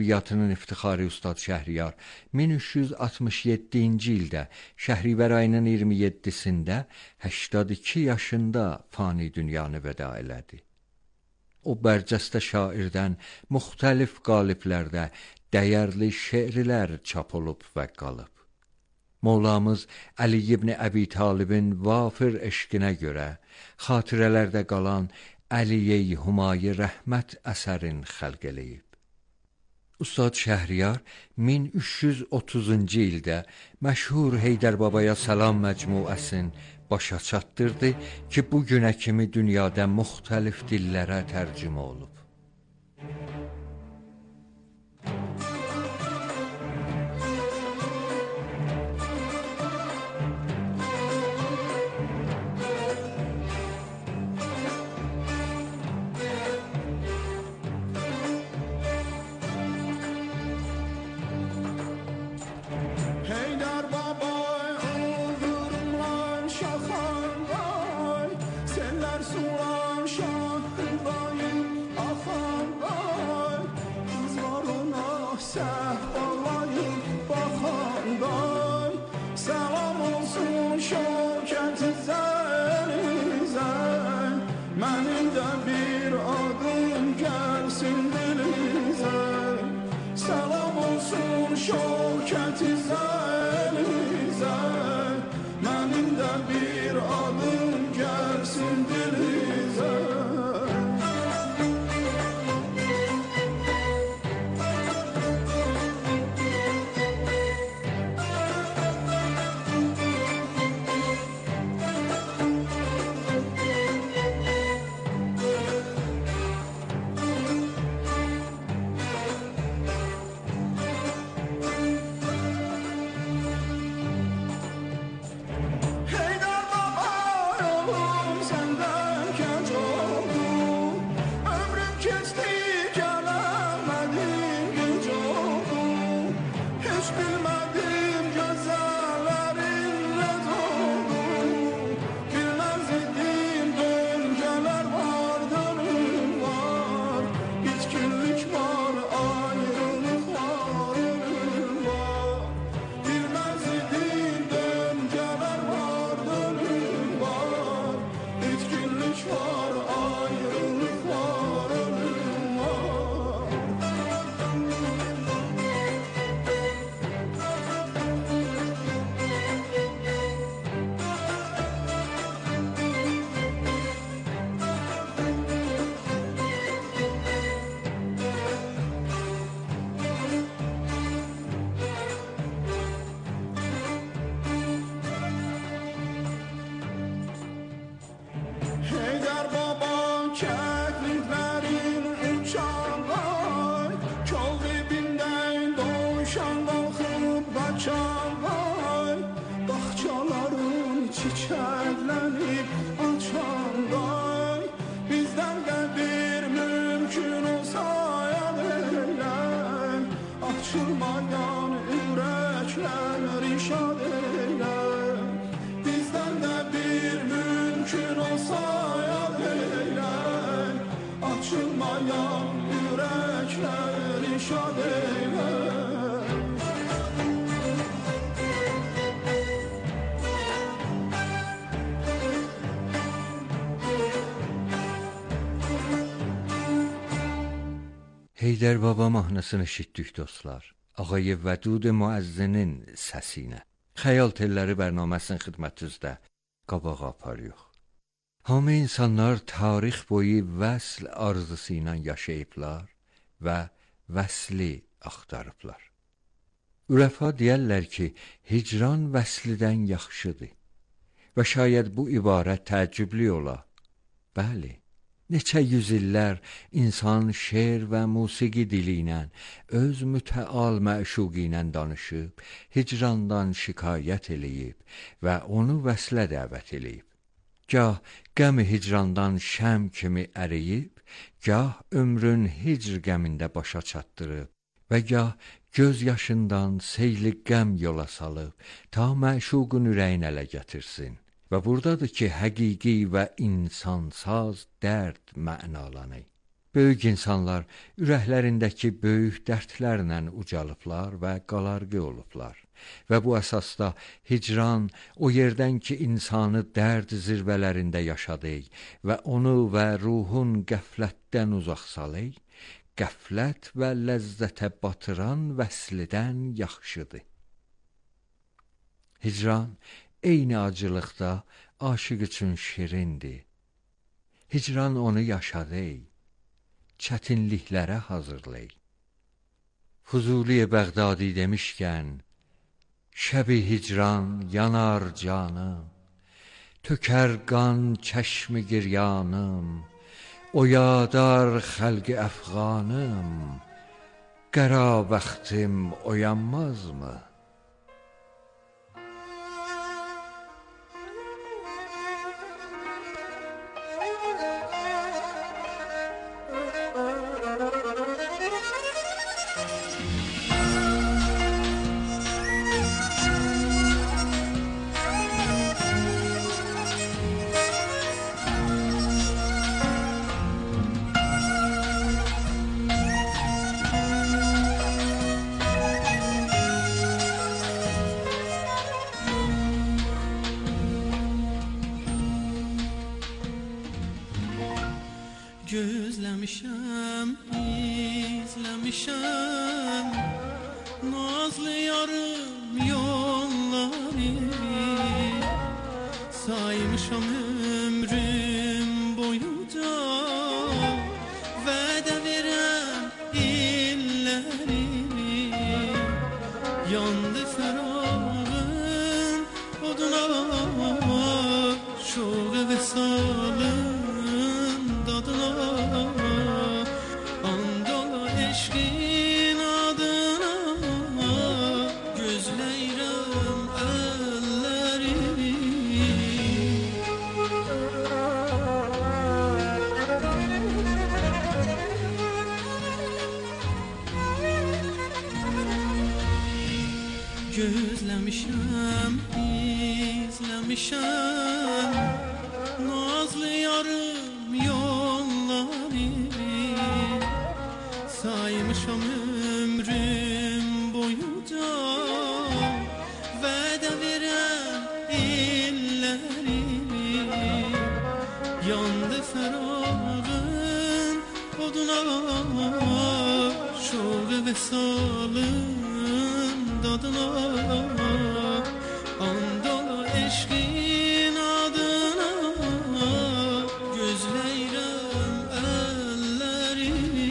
Ədəbiyyatının iftixarı Ustad Şəhriyar 1367-ci ildə Şəhrivər ayının 27-sində 82 yaşında fani dünyanı vəda elədi. O bərcəstə şairdən müxtəlif qaliblərdə dəyərli şeirlər çap olub və qalıb. Mövlamız Əli ibn Əbi Talibin vafir eşqinə görə xatirələrdə qalan Əli-i Humayi Rəhmət əsərin xəlq eləyib. Ustad Şəhriyar 1330-cu ildə məşhur Heydər Babaya Salam məcmuəsini başa çatdırdı ki, bu günə kimi dünyada müxtəlif dillərə tərcümə olub. Heydər Baba mahnısını eşitdik dostlar. Ağay Vədud müəzzinin səsinə. Xəyal telləri bərnaməsinin xidmətinizdə qabağa aparıyıq. Hamı insanlar tarix boyu vəsl arzusu ilə yaşayıblar və vəsli axtarıblar. Ürəfa deyərlər ki, hicran vəslidən yaxşıdır və şayad bu ibarət təəccüblü ola. Bəli, neçə yüzillər insan şeir və musiqi dili ilə öz mütəal məşuqi ilə danışıb, hicrandan şikayət eləyib və onu vəslə dəvət eləyib. Gah qəm hicrandan şəm kimi əriyib, gah ömrün hicr qəmində başa çatdırıb və gah göz yaşından seyli qəm yola salıb, ta məşuqun ürəyin ələ gətirsin. Və buradadır ki, həqiqi və insansaz dərd mənalanır. Böyük insanlar ürəklərindəki böyük dərdlərlə ucalıblar və qalarqı olublar. Və bu əsasda hicran o yerdən ki insanı dərd zirvələrində yaşadı və onu və ruhun qəflətdən uzaq salı, qəflət və ləzzətə batıran vəslidən yaxşıdır. Hicran eyni acılıqda aşiq üçün şirindir. Hicran onu yaşadı, çətinliklərə hazırlay. Fuzuli Bəğdadi demişkən, şəbi hicran yanar canım, tökər qan çəşmi giryanım, oyadar xəlqi əfğanım, qəra bəxtim oyanmazmı? Gözləmişəm, izləmişəm nazlı yarım yolları, saymışam ömrüm boyunca vədə verən illəri, yandı fərağın oduna şoğu və salın gözləmişəm, izləmişəm nazlı yarım yolları, saymışam ömrüm boyunca vədə verən illəri, yandı fərağın oduna şoğu və salın dadına, andala eşqin adına gözləyirəm əllərini.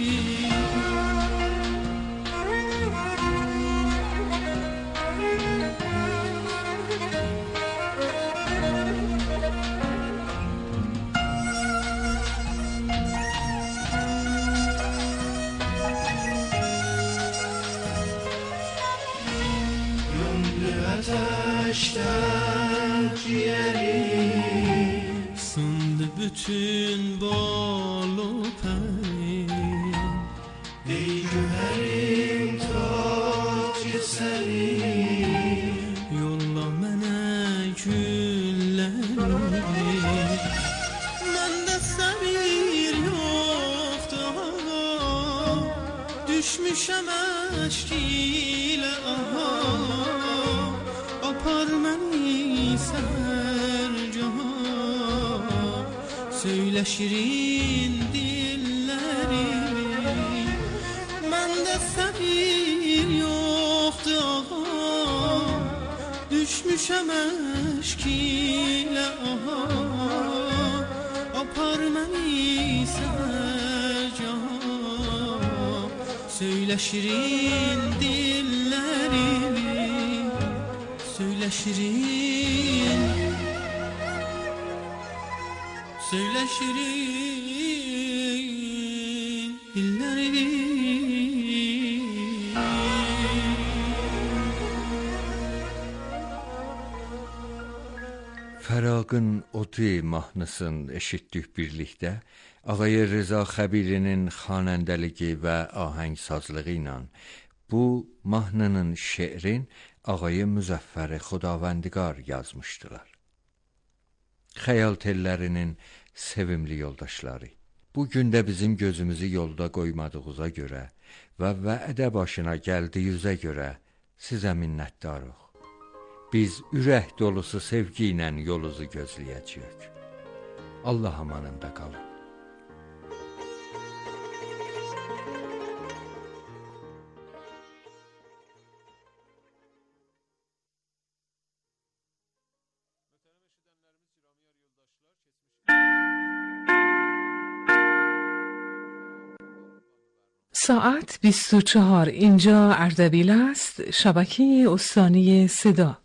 Ateşten ciğerim, sındı bütün bal o pərim, ey güherim tacı senin, yolla mənə gülləri, məndə səbir yoxdur ağa, düşmüşəm əşkilə aha, apar məni sərcaha, söylə şirin dilləri, məndə səbir yoxdur ağa, düşmüşəm əşkilə aha, apar məni sərcaha, söylə şirin dilləri, söylə şirin, söylə şirin dilləri. Fərağın odu mahnısını eşitdik birlikdə. Ağay Rıza Xəbirinin xanəndəligi və ahəngsazlığı ilə bu mahnının şeirin Ağay Müzəffər Xudavəndigar yazmışdılar. Xəyal tellərinin sevimli yoldaşları. Bu gün də bizim gözümüzü yolda qoymadığınıza görə və vədə başına gəldiyinizə görə sizə minnətdarıq. Biz ürək dolusu sevgi ilə yolunuzu gözləyəcəyik. Allah amanında qalın. ساعت 24. اینجا اردبیل است، شبکه استانی صدا.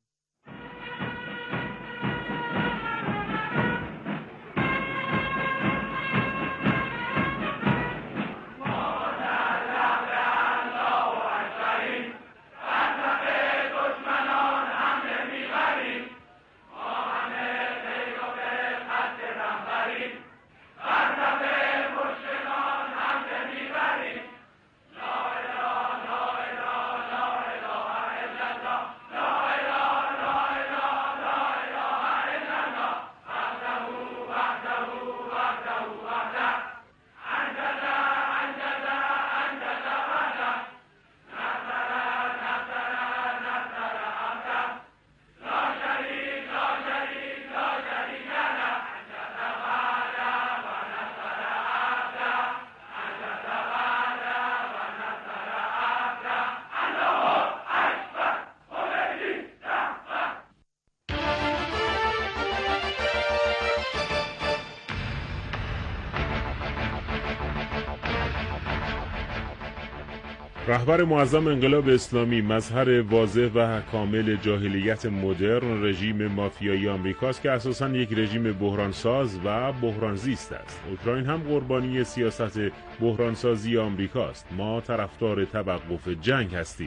رهبر معظم انقلاب اسلامی مظهر واضح و کامل جاهلیت مدرن رژیم مافیایی آمریکاست که اساساً یک رژیم بحرانساز و بحرانزیست است. اوکراین هم قربانی سیاست بحرانسازی آمریکاست. ما طرفدار توقف جنگ هستیم.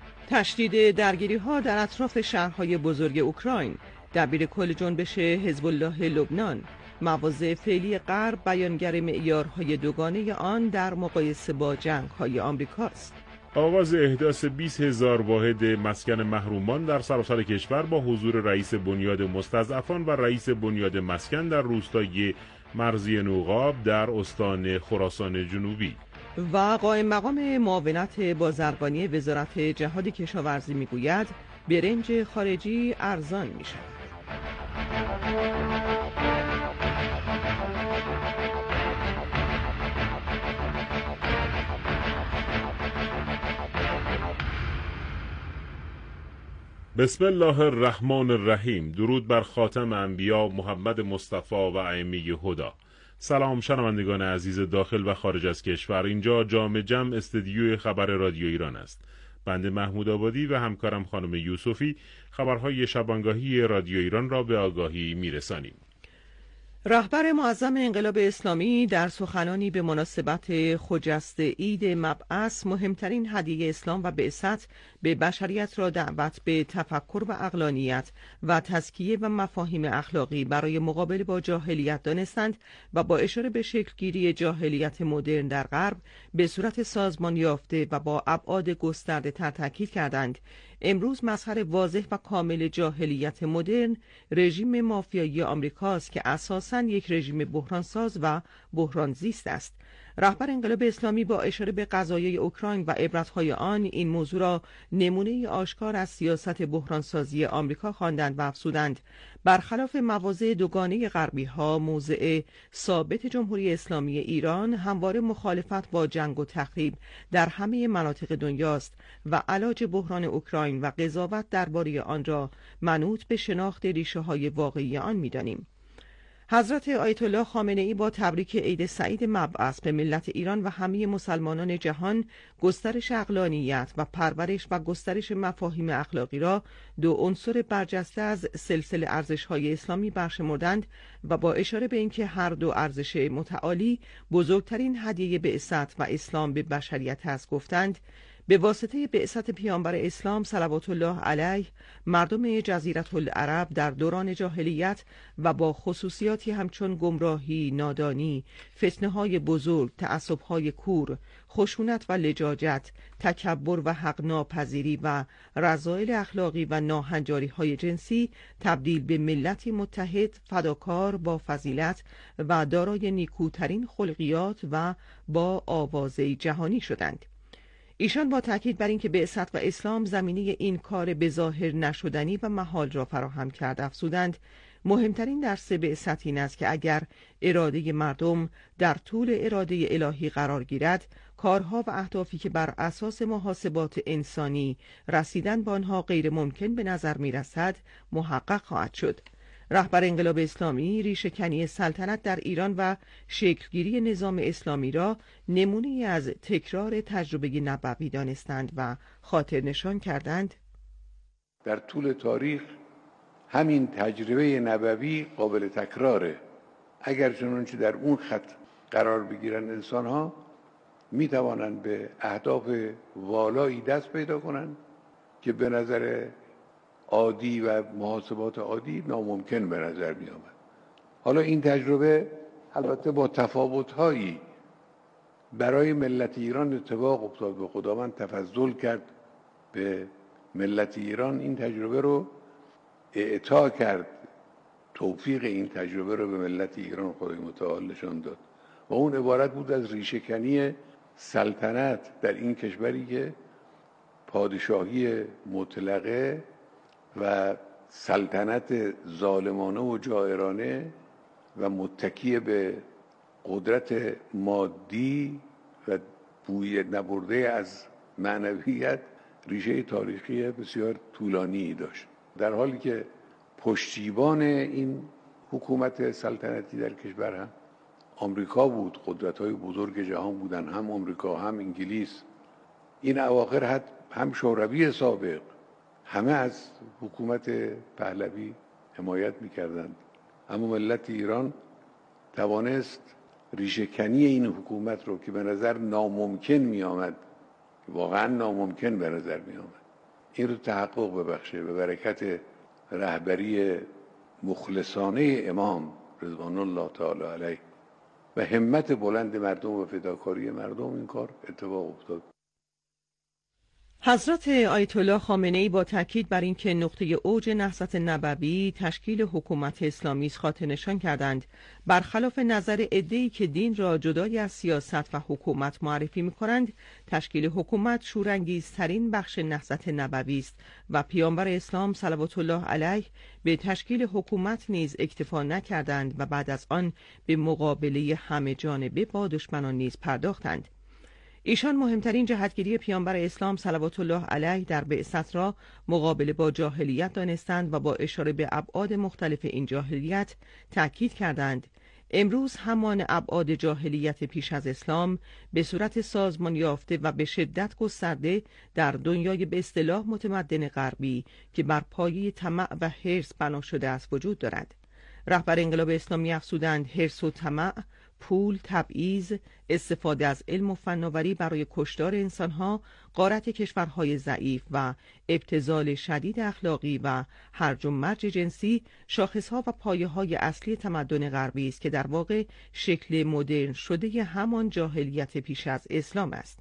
تشدید درگیری‌ها در اطراف شهرهای بزرگ اوکراین، دبیر کل جنبش حزب الله لبنان، مواضع فعلی غرب بیانگر معیارهای دوگانه آن در مقایسه با جنگ‌های آمریکاست. آغاز احداث 20,000 واحد مسکن محرومان در سراسر کشور با حضور رئیس بنیاد مستضعفان و رئیس بنیاد مسکن در روستای مرزی نوقاب در استان خراسان جنوبی. و قائم مقام معاونت بازرگانی وزارت جهاد کشاورزی میگوید برنج خارجی ارزان میشود. بسم الله الرحمن الرحیم. درود بر خاتم انبیا محمد مصطفی و ائمه هدا. سلام شنوندگان عزیز داخل و خارج از کشور. اینجا جام جم استدیوی خبر رادیو ایران است. بنده محمود آبادی و همکارم خانم یوسفی خبرهای شبانگاهی رادیو ایران را به آگاهی میرسانیم. رهبر معظم انقلاب اسلامی در سخنانی به مناسبت خجست عید مبعث مهمترین هدیه اسلام و بعثت به بشریت را دعوت به تفکر و عقلانیت و تزکیه و مفاهیم اخلاقی برای مقابله با جاهلیت دانستند و با اشاره به شکلگیری جاهلیت مدرن در غرب به صورت سازمان یافته و با ابعاد گسترده تر تاکید کردند. امروز مظهر واضح و کامل جاهلیت مدرن رژیم مافیایی آمریکاست که اساساً یک رژیم بحرانساز و بحرانزیست است. رهبر انقلاب اسلامی با اشاره به قضایای اوکراین و عبرت‌های آن این موضوع را نمونه آشکار از سیاست بحرانسازی آمریکا خواندند و افزودند برخلاف مواضع دوگانه غربی‌ها، موضع ثابت جمهوری اسلامی ایران همواره مخالفت با جنگ و تخریب در همه مناطق دنیاست و علاج بحران اوکراین و قضاوت درباره آن را منوط به شناخت ریشه‌های واقعی آن می‌دانیم. حضرت آیت الله خامنه‌ای با تبریک عید سعید مبعث به ملت ایران و همه مسلمانان جهان گسترش عقلانیت و پرورش و گسترش مفاهیم اخلاقی را دو عنصر برجسته از سلسله ارزش‌های اسلامی برشمردند و با اشاره به اینکه هر دو ارزش متعالی بزرگترین هدیه بعثت و اسلام به بشریت است گفتند به واسطه بعثت پیامبر اسلام صلوات الله علیه مردم جزیره العرب در دوران جاهلیت و با خصوصیاتی همچون گمراهی، نادانی، فتنه‌های بزرگ، تعصب‌های کور، خشونت و لجاجت، تکبر و حق ناپذیری و رذایل اخلاقی و ناهنجاری‌های جنسی تبدیل به ملتی متحد، فداکار، با فضیلت و دارای نیکوترین خلقیات و با آوازه جهانی شدند. ایشان با تاکید بر اینکه بعثت و اسلام زمینه این کار به ظاهر نشدنی و محال را فراهم کرد افزودند مهمترین درس بعثت این است که اگر اراده مردم در طول اراده الهی قرار گیرد، کارها و اهدافی که بر اساس محاسبات انسانی رسیدن به آنها غیر ممکن به نظر می رسد محقق خواهد شد. رهبر انقلاب اسلامی ریشه‌کنی سلطنت در ایران و شکلگیری نظام اسلامی را نمونه‌ای از تکرار تجربه نبوی دانستند و خاطر نشان کردند. در طول تاریخ همین تجربه نبوی قابل تکراره. اگر چنانچه در اون خط قرار بگیرن انسان‌ها می توانند به اهداف والایی دست پیدا کنند که به نظر عادی و محاسبات عادی ناممکن به نظر می آمد. حالا این تجربه البته با تفاوت‌هایی برای ملت ایران اتفاق افتاد و خداوند تفضل کرد به ملت ایران، این تجربه رو اعطا کرد، توفیق این تجربه رو به ملت ایران خدای متعال نشان داد و اون عبارت بود از ریشه‌کنی سلطنت در این کشوری که پادشاهی مطلقه و سلطنت ظالمانه و جائرانه و متکی به قدرت مادی و بوی نبرده از معنویت ریشه تاریخی بسیار طولانی داشت، در حالی که پشتیبان این حکومت سلطنتی در کشور هم آمریکا بود. قدرت‌های بزرگ جهان بودن، هم آمریکا هم انگلیس. این اواخر هم شوروی سابق همه از حکومت پهلوی حمایت می‌کردند، اما ملت ایران توانست ریشه‌کنی این حکومت رو که به نظر ناممکن می‌آمد، واقعا ناممکن به نظر می‌آمد، این رو تحقق ببخشه به برکت رهبری مخلصانه امام رضوان الله تعالی علیه و همت بلند مردم و فداکاری مردم این کار اتفاق افتاد. حضرت آیت الله خامنه‌ای با تاکید بر اینکه نقطه اوج نهضت نبوی تشکیل حکومت اسلامی است خاطر نشان کردند برخلاف نظر عده‌ای که دین را جدای از سیاست و حکومت معرفی می‌کنند، تشکیل حکومت شورانگیزترین بخش نهضت نبوی است و پیامبر اسلام صلوات الله علیه به تشکیل حکومت نیز اکتفا نکردند و بعد از آن به مقابله همه جانبه با دشمنان نیز پرداختند. ایشان مهمترین جهتگیری پیامبر اسلام صلوات الله علیه در بعثت را مقابله با جاهلیت دانستند و با اشاره به ابعاد مختلف این جاهلیت تأکید کردند امروز همان ابعاد جاهلیت پیش از اسلام به صورت سازمان یافته و به شدت گسترده در دنیای به اصطلاح متمدن غربی که بر پایه طمع و حرص بنا شده است وجود دارد. رهبر انقلاب اسلامی افزودند حرص و طمع، پول، تبعیض، استفاده از علم و فناوری برای کشتار انسانها، غارت کشورهای ضعیف و ابتذال شدید اخلاقی و هرج و مرج جنسی شاخصها و پایه‌های اصلی تمدن غربی است که در واقع شکل مدرن شده همان جاهلیت پیش از اسلام است.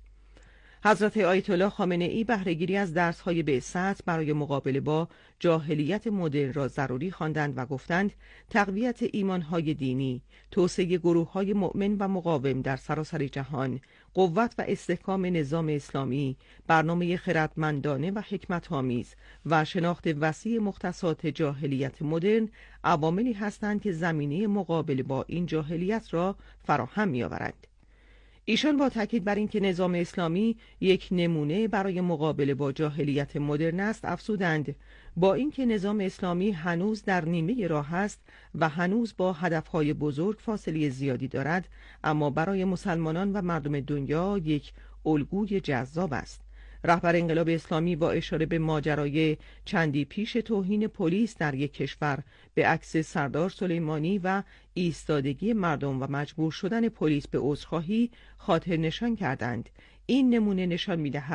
حضرت آیت الله خامنه‌ای بهره‌گیری از درس‌های بعثت برای مقابله با جاهلیت مدرن را ضروری خواندند و گفتند تقویت ایمان‌های دینی، توسعه گروه‌های مؤمن و مقاوم در سراسر جهان، قوت و استحکام نظام اسلامی، برنامه خردمندانه و حکمت‌آمیز و شناخت وسیع مختصات جاهلیت مدرن عواملی هستند که زمینه مقابله با این جاهلیت را فراهم می‌آورند. ایشان با تاکید بر اینکه نظام اسلامی یک نمونه برای مقابله با جاهلیت مدرن است افزودند با اینکه نظام اسلامی هنوز در نیمه راه است و هنوز با هدفهای بزرگ فاصله زیادی دارد، اما برای مسلمانان و مردم دنیا یک الگوی جذاب است. رهبر انقلاب اسلامی با اشاره به ماجرای چندی پیش توهین پلیس در یک کشور به عکس سردار سلیمانی و ایستادگی مردم و مجبور شدن پلیس به عذرخواهی خاطر نشان کردند این نمونه نشان می‌دهد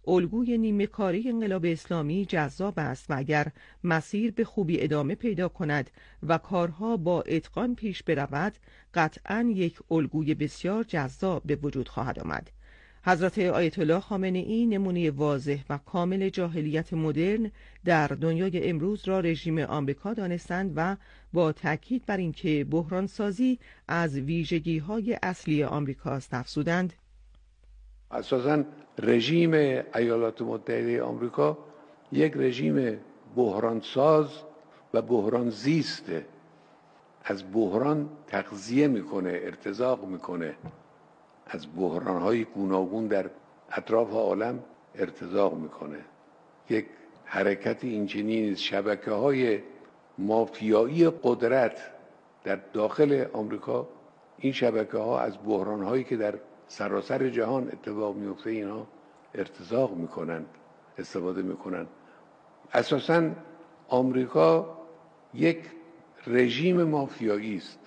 الگوی نیمه‌کاره انقلاب اسلامی جذاب است و اگر مسیر به خوبی ادامه پیدا کند و کارها با اتقان پیش برود، قطعاً یک الگوی بسیار جذاب به وجود خواهد آمد. حضرت آیت الله خامنه‌ای نمونه واضح و کامل جاهلیت مدرن در دنیای امروز را رژیم آمریکا دانستند و با تاکید بر اینکه بحران سازی از ویژگی‌های اصلی آمریکاست افزودند: اساساً رژیم ایالات متحده آمریکا یک رژیم بحران ساز و بحران زیسته. از بحران تغذیه میکنه، ارتزاق میکنه، از بحران‌های گوناگون در اطراف عالم ارتزاق میکنه. یک حرکت اینچنین نیست. شبکه‌های مافیایی قدرت در داخل آمریکا، این شبکه‌ها از بحران‌هایی که در سراسر جهان اتفاق میفته اینا ارتزاق میکنند، استفاده میکنند. اساساً آمریکا یک رژیم مافیایی است.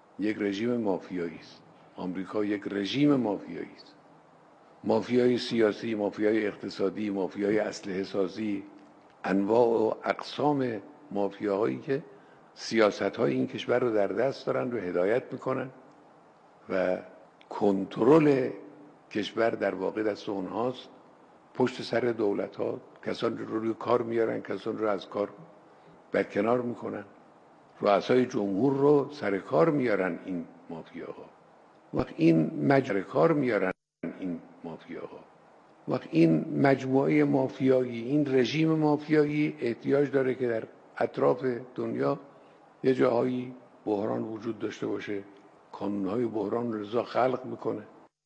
آمریکا یک رژیم مافیایی است. مافیای سیاسی، مافیای اقتصادی، مافیای اسلحه سازی، انواع و اقسام مافیاهایی که سیاست‌های این کشور رو در دست دارن و هدایت میکنن و کنترل کشور در واقع دست اونهاست. پشت سر دولت‌ها کسان رو روی کار میارن، کسان رو از کار برکنار میکنن، رؤسای جمهور رو سر کار میارن این مافیاها. وقت این مجموعه مافیایی، این رژیم مافیایی احتیاج داره که در اطراف دنیا یه جاهایی بحران وجود داشته باشه. کانونهای بحران رضا خلق میکنه.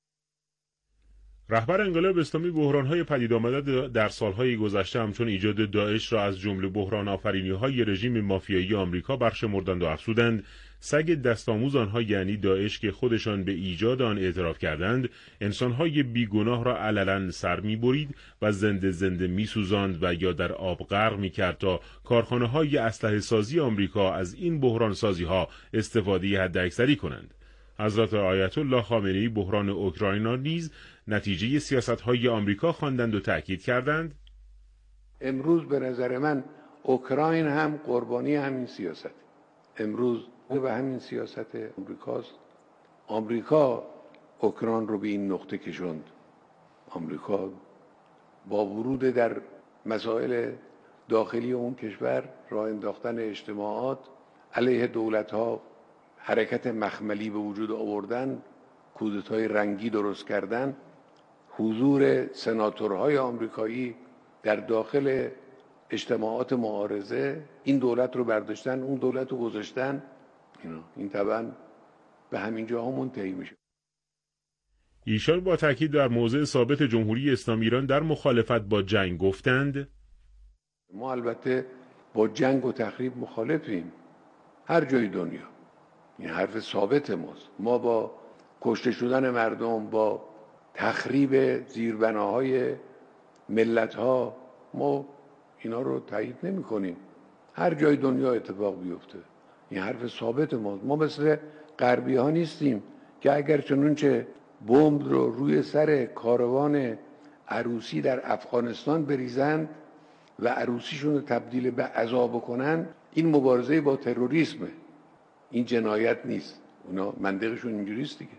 رهبر انقلاب اسلامی بحران‌های پدید آمده در سالهای گذشته همچون ایجاد داعش را از جمله بحران آفرینی‌های رژیم مافیایی آمریکا برشمردند و افزودند سگ دستآموز آنها یعنی داعش که خودشان به ایجاد آن اعتراف کردند، انسان‌های بیگناه را علنا سر می‌برید و زنده می‌سوزاند و یا در آب غرق می‌کرد تا کارخانه‌های اسلحه سازی آمریکا از این بحران سازی‌ها استفاده حداکثری کنند. حضرت آیت الله خامنه‌ای بحران اوکراین را نیز نتیجه سیاست‌های آمریکا خواندند و تأکید کردند: امروز به نظر من اوکراین هم قربانی همین سیاست. امروز به همین سیاست آمریکاست. آمریکا اوکراین رو به این نقطه کشوند. آمریکا با ورود در مسائل داخلی اون کشور، راه انداختن اجتماعات علیه دولت‌ها، حرکت مخملی به وجود آوردن، کودتای رنگی درست کردن، حضور سناتورهای آمریکایی در داخل اجتماعات معارضه، این دولت رو برداشتن، اون دولت رو گذاشتن. این طبعا به همین جاها منتهی میشه. ایشان با تاکید در موضع ثابت جمهوری اسلامی ایران در مخالفت با جنگ گفتند: ما البته با جنگ و تخریب مخالفیم هر جای دنیا. این حرف ثابت ماست. ما با کشته شدن مردم، با تخریب زیربناهای ملت‌ها، ما اینا رو تایید نمی کنیم. هر جای دنیا اتفاق بیفته این حرف ثابت ماست. ما مثل غربی ها نیستیم که اگر چنانچه بمب رو روی سر کاروان عروسی در افغانستان بریزند و عروسیشون رو تبدیل به عزا بکنن، این مبارزه با تروریسمه، این جنایت نیست. اونا منطقشون اینجوریست دیگه.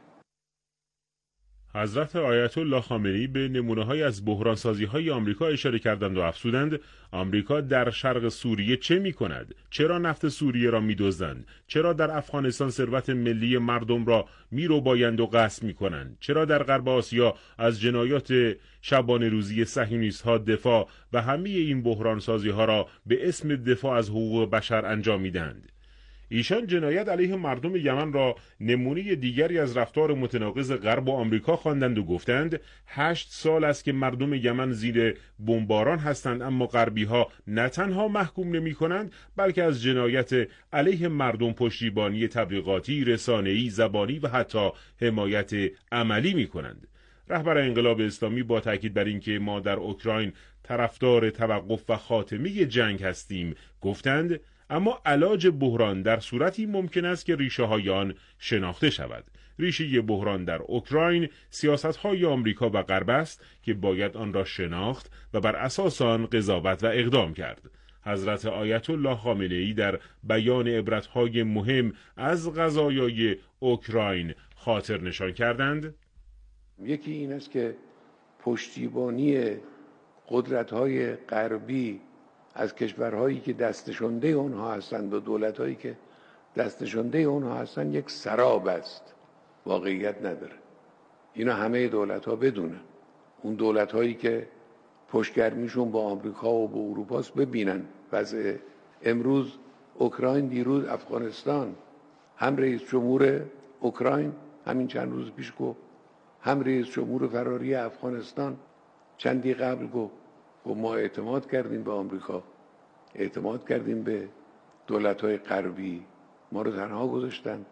حضرت آیت الله خامنه‌ای به نمونه‌های از بحران‌سازی‌های آمریکا اشاره کردند و افزودند آمریکا در شرق سوریه چه می‌کند؟ چرا نفت سوریه را می‌دزدند؟ چرا در افغانستان ثروت ملی مردم را می‌ربایند و غصب می‌کنند؟ چرا در غرب آسیا از جنایات شبانه روزی صهیونیست‌ها دفاع و همه این بحران‌سازی‌ها را به اسم دفاع از حقوق بشر انجام می‌دهند؟ ایشان جنایت علیه مردم یمن را نمونه دیگری از رفتار متناقض غرب و آمریکا خواندند و گفتند 8 سال است که مردم یمن زیر بمباران هستند، اما غربی‌ها نه تنها محکوم نمی‌کنند بلکه از جنایت علیه مردم پشتیبانی تبلیغاتی، رسانه‌ای، زبانی و حتی حمایت عملی می‌کنند. رهبر انقلاب اسلامی با تاکید بر اینکه ما در اوکراین طرفدار توقف و خاتمه جنگ هستیم گفتند اما علاج بحران در صورتی ممکن است که ریشه‌های آن شناخته شود. ریشه بحران در اوکراین سیاست‌های آمریکا و غرب است که باید آن را شناخت و بر اساس آن قضاوت و اقدام کرد. حضرت آیت الله خامنه‌ای در بیان عبرت‌های مهم از قضایای اوکراین خاطر نشان کردند: یکی این است که پشتیبانی قدرت‌های غربی از کشورهایی که دستشونده اونها هستند و دولت‌هایی که دستشونده اونها هستند یک سراب است، واقعیت نداره. اینا همه دولت‌ها بدونن. اون دولت‌هایی که پشتگرمیشون با آمریکا و با اروپا است ببینن وضع امروز اوکراین، دیروز افغانستان. هم رئیس جمهور اوکراین همین چند روز پیش گفت، هم رئیس جمهور فراری افغانستان چندی قبل گفت ما اعتماد کردیم به آمریکا، اعتماد کردیم به دولت‌های غربی، ما رو تنها گذاشتن.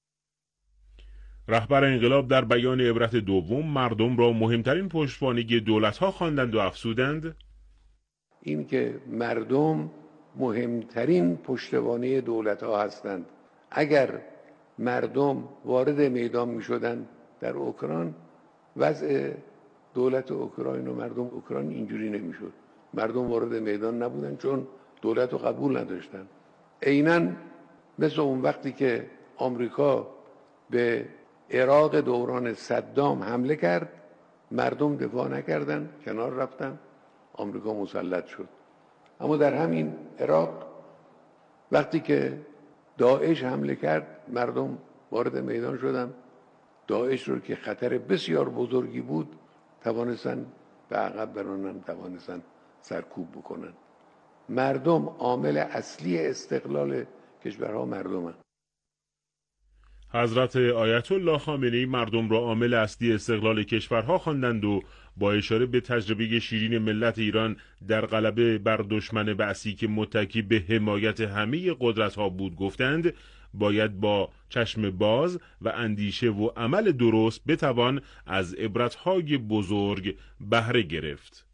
رهبر انقلاب در بیان عبرت دوم مردم را مهمترین پشتوانه دولت‌ها خواندند و افزودند: این که مردم مهمترین پشتوانه دولت‌ها هستند. اگر مردم وارد میدان می‌شدند در اوکراین، وضع دولت اوکراین و مردم اوکراین اینجوری نمی‌شد. مردم وارد میدان نبودن چون دولت رو قبول نداشتن. عیناً مثل اون وقتی که آمریکا به عراق دوران صدام حمله کرد، مردم دفاع نکردن، کنار رفتن، آمریکا مسلط شد. اما در همین عراق وقتی که داعش حمله کرد، مردم وارد میدان شدن، داعش رو که خطر بسیار بزرگی بود توانستن به عقب برانن، توانستن سرکوب بکنن. مردم عامل اصلی استقلال کشورها مردمن. حضرت آیت الله خامنه‌ای مردم را عامل اصلی استقلال کشورها خواندند و با اشاره به تجربه شیرین ملت ایران در غلبه بر دشمن بعثی که متکی به حمایت همه قدرت‌ها بود گفتند باید با چشم باز و اندیشه و عمل درست بتوان از عبرت‌های بزرگ بهره گرفت.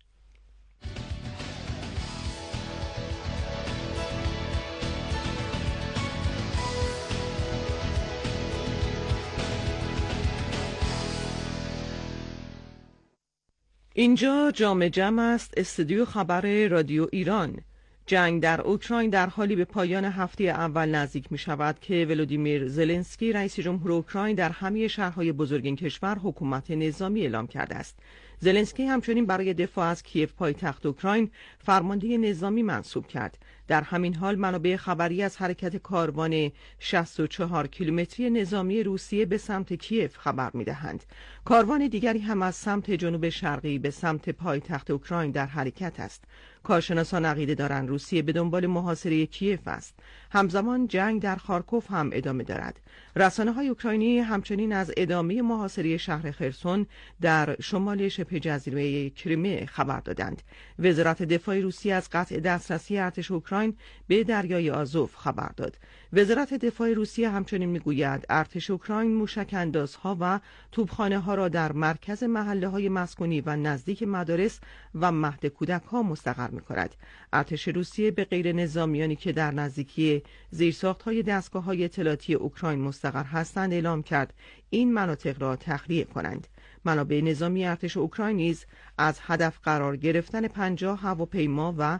اینجا جام جمع است، استودیو خبر رادیو ایران. جنگ در اوکراین در حالی به پایان هفته اول نزدیک می شود که ولودیمیر زلنسکی رئیس جمهور اوکراین در همه شهرهای بزرگ این کشور حکومت نظامی اعلام کرده است. زلنسکی همچنین برای دفاع از کیف پایتخت اوکراین فرمانده نظامی منصوب کرد. در همین حال منابع خبری از حرکت کاروان 64 کیلومتری نظامی روسیه به سمت کیف خبر می‌دهند. کاروان دیگری هم از سمت جنوب شرقی به سمت پایتخت اوکراین در حرکت است. کارشناسان عقیده دارند روسیه به دنبال محاصره کیف است. همزمان جنگ در خارکوف هم ادامه دارد. رسانه‌های اوکراینی همچنین از ادامه محاصره شهر خرسون در شمال شبه جزیره کریمه خبر دادند. وزارت دفاع روسیه از قطع دسترسی ارتش اوکراین به دریای آزوف خبر داد. وزارت دفاع روسیه همچنین میگوید ارتش اوکراین موشک‌اندازها و توپخانه‌ها را در مرکز محله‌های مسکونی و نزدیک مدارس و مهد کودک‌ها مستقر می‌کند. ارتش روسیه به غیر نظامیانی که در نزدیکی زیرساخت‌های دستگاه‌های اطلاعاتی اوکراین مستقر هستند اعلام کرد این مناطق را تخلیه کنند. منابع نظامی ارتش اوکراین نیز از هدف قرار گرفتن 50 هواپیما و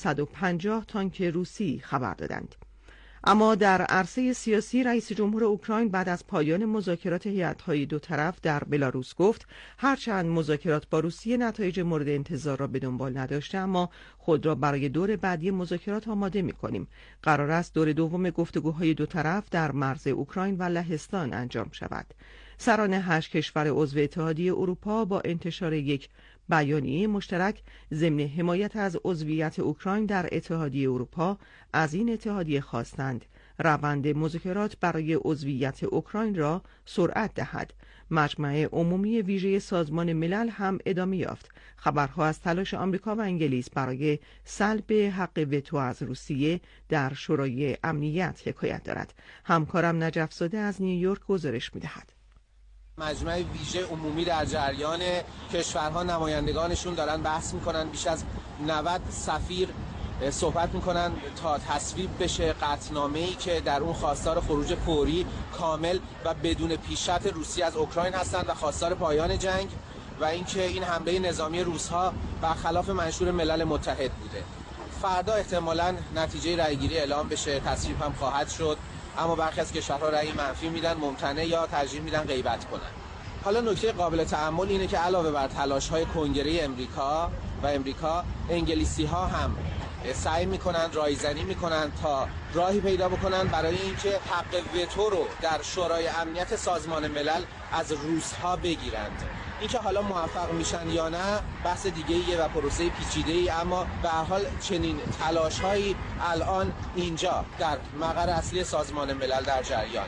150 تانک روسی خبر دادند. اما در عرصه سیاسی رئیس جمهور اوکراین بعد از پایان مذاکرات هیئت‌های دو طرف در بلاروس گفت هرچند مذاکرات با روسیه نتایج مورد انتظار را به دنبال نداشته اما خود را برای دور بعدی مذاکرات آماده می‌کنیم. قرار است دور دوم گفتگوهای دو طرف در مرز اوکراین و لهستان انجام شود. سران 8 کشور عضو اتحادیه اروپا با انتشار یک بیانیه مشترک ضمن حمایت از عضویت اوکراین در اتحادیه اروپا از این اتحادیه خواستند روند مذاکرات برای عضویت اوکراین را سرعت دهد. مجمع عمومی ویژه سازمان ملل هم ادامه یافت. خبرها از تلاش آمریکا و انگلیس برای سلب حق وتو از روسیه در شورای امنیت حکایت دارد. همکارم نجف زاده از نیویورک گزارش می‌دهد. مجمع ویژه عمومی در جریان کشورها نمایندگانشون دارن بحث میکنن. بیش از 90 سفیر صحبت میکنن تا تصویب بشه قطعنامه‌ای که در اون خواستار خروج فوری، کامل و بدون پیشرفت روسیه از اوکراین هستند و خواستار پایان جنگ و اینکه این حمله نظامی روس‌ها برخلاف منشور ملل متحد بوده. فردا احتمالاً نتیجه رأیگیری اعلام بشه، تصویب هم خواهد شد، اما برخی از کشورها رأی منفی میدن، ممتنع یا ترجیح میدن غیبت کنن. حالا نکته قابل تأمل اینه که علاوه بر تلاش‌های کنگره امریکا، انگلیسی‌ها هم سعی میکنن رایزنی میکنن تا راهی پیدا بکنن برای اینکه حق وتو رو در شورای امنیت سازمان ملل از روس‌ها بگیرند. اینکه حالا موفق میشن یا نه بحث دیگه‌ایه و پروسه پیچیده‌ای، اما به هر حال چنین تلاش‌هایی الان اینجا در مقر اصلی سازمان ملل در جریان.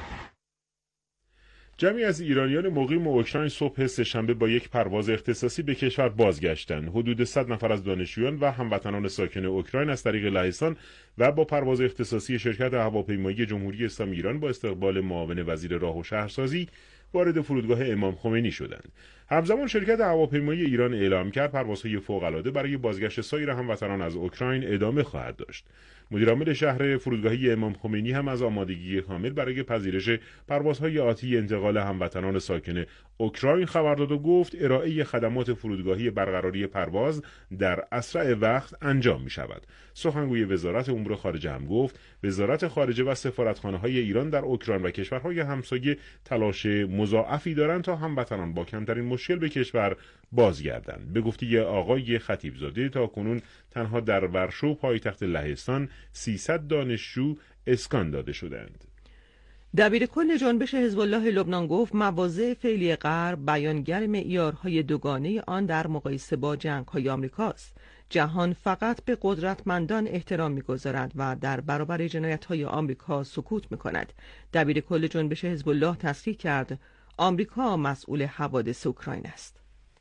جمعی از ایرانیان مقیم اوکراین صبح سه‌شنبه با یک پرواز اختصاصی به کشور بازگشتند. حدود 100 نفر از دانشجویان و هموطنان ساکن اوکراین از طریق لهستان و با پرواز اختصاصی شرکت هواپیمایی جمهوری اسلامی ایران با استقبال معاون وزیر راه و شهرسازی وارد فرودگاه امام خمینی شدند. همزمان شرکت هواپیمایی ایران اعلام کرد پروازهای فوق‌العاده برای بازگشت سایر هموطنان از اوکراین ادامه خواهد داشت. مدیرعامل شهر فرودگاهی امام خمینی هم از آمادگی کامل برای پذیرش پروازهای آتی انتقال هموطنان ساکن اوکراین خبر داد و گفت ارائه خدمات فرودگاهی برقراری پرواز در اسرع وقت انجام می شود. سخنگوی وزارت امور خارجه هم گفت وزارت خارجه و سفارتخانه‌های ایران در اوکراین و کشورهای همسایه تلاش مضاعفی دارند تا هموطنان با کمترین مشکل به کشور بازگردند. به گفته آقای خطیبزاده تاکنون تنها در ورشو پایتخت لهستان 300 دانشجو اسکان داده شدند. دبیرکل جنبش حزب الله لبنان گفت مواضع فعلی غرب بیانگر معیارهای دوگانه آن در مقایسه با جنگ‌های آمریکاست. جهان فقط به قدرتمندان احترام می‌گذارد و در برابر جنایت‌های آمریکا سکوت می‌کند. دبیرکل جنبش حزب الله تصریح کرد آمریکا مسئول حوادث اوکراین است.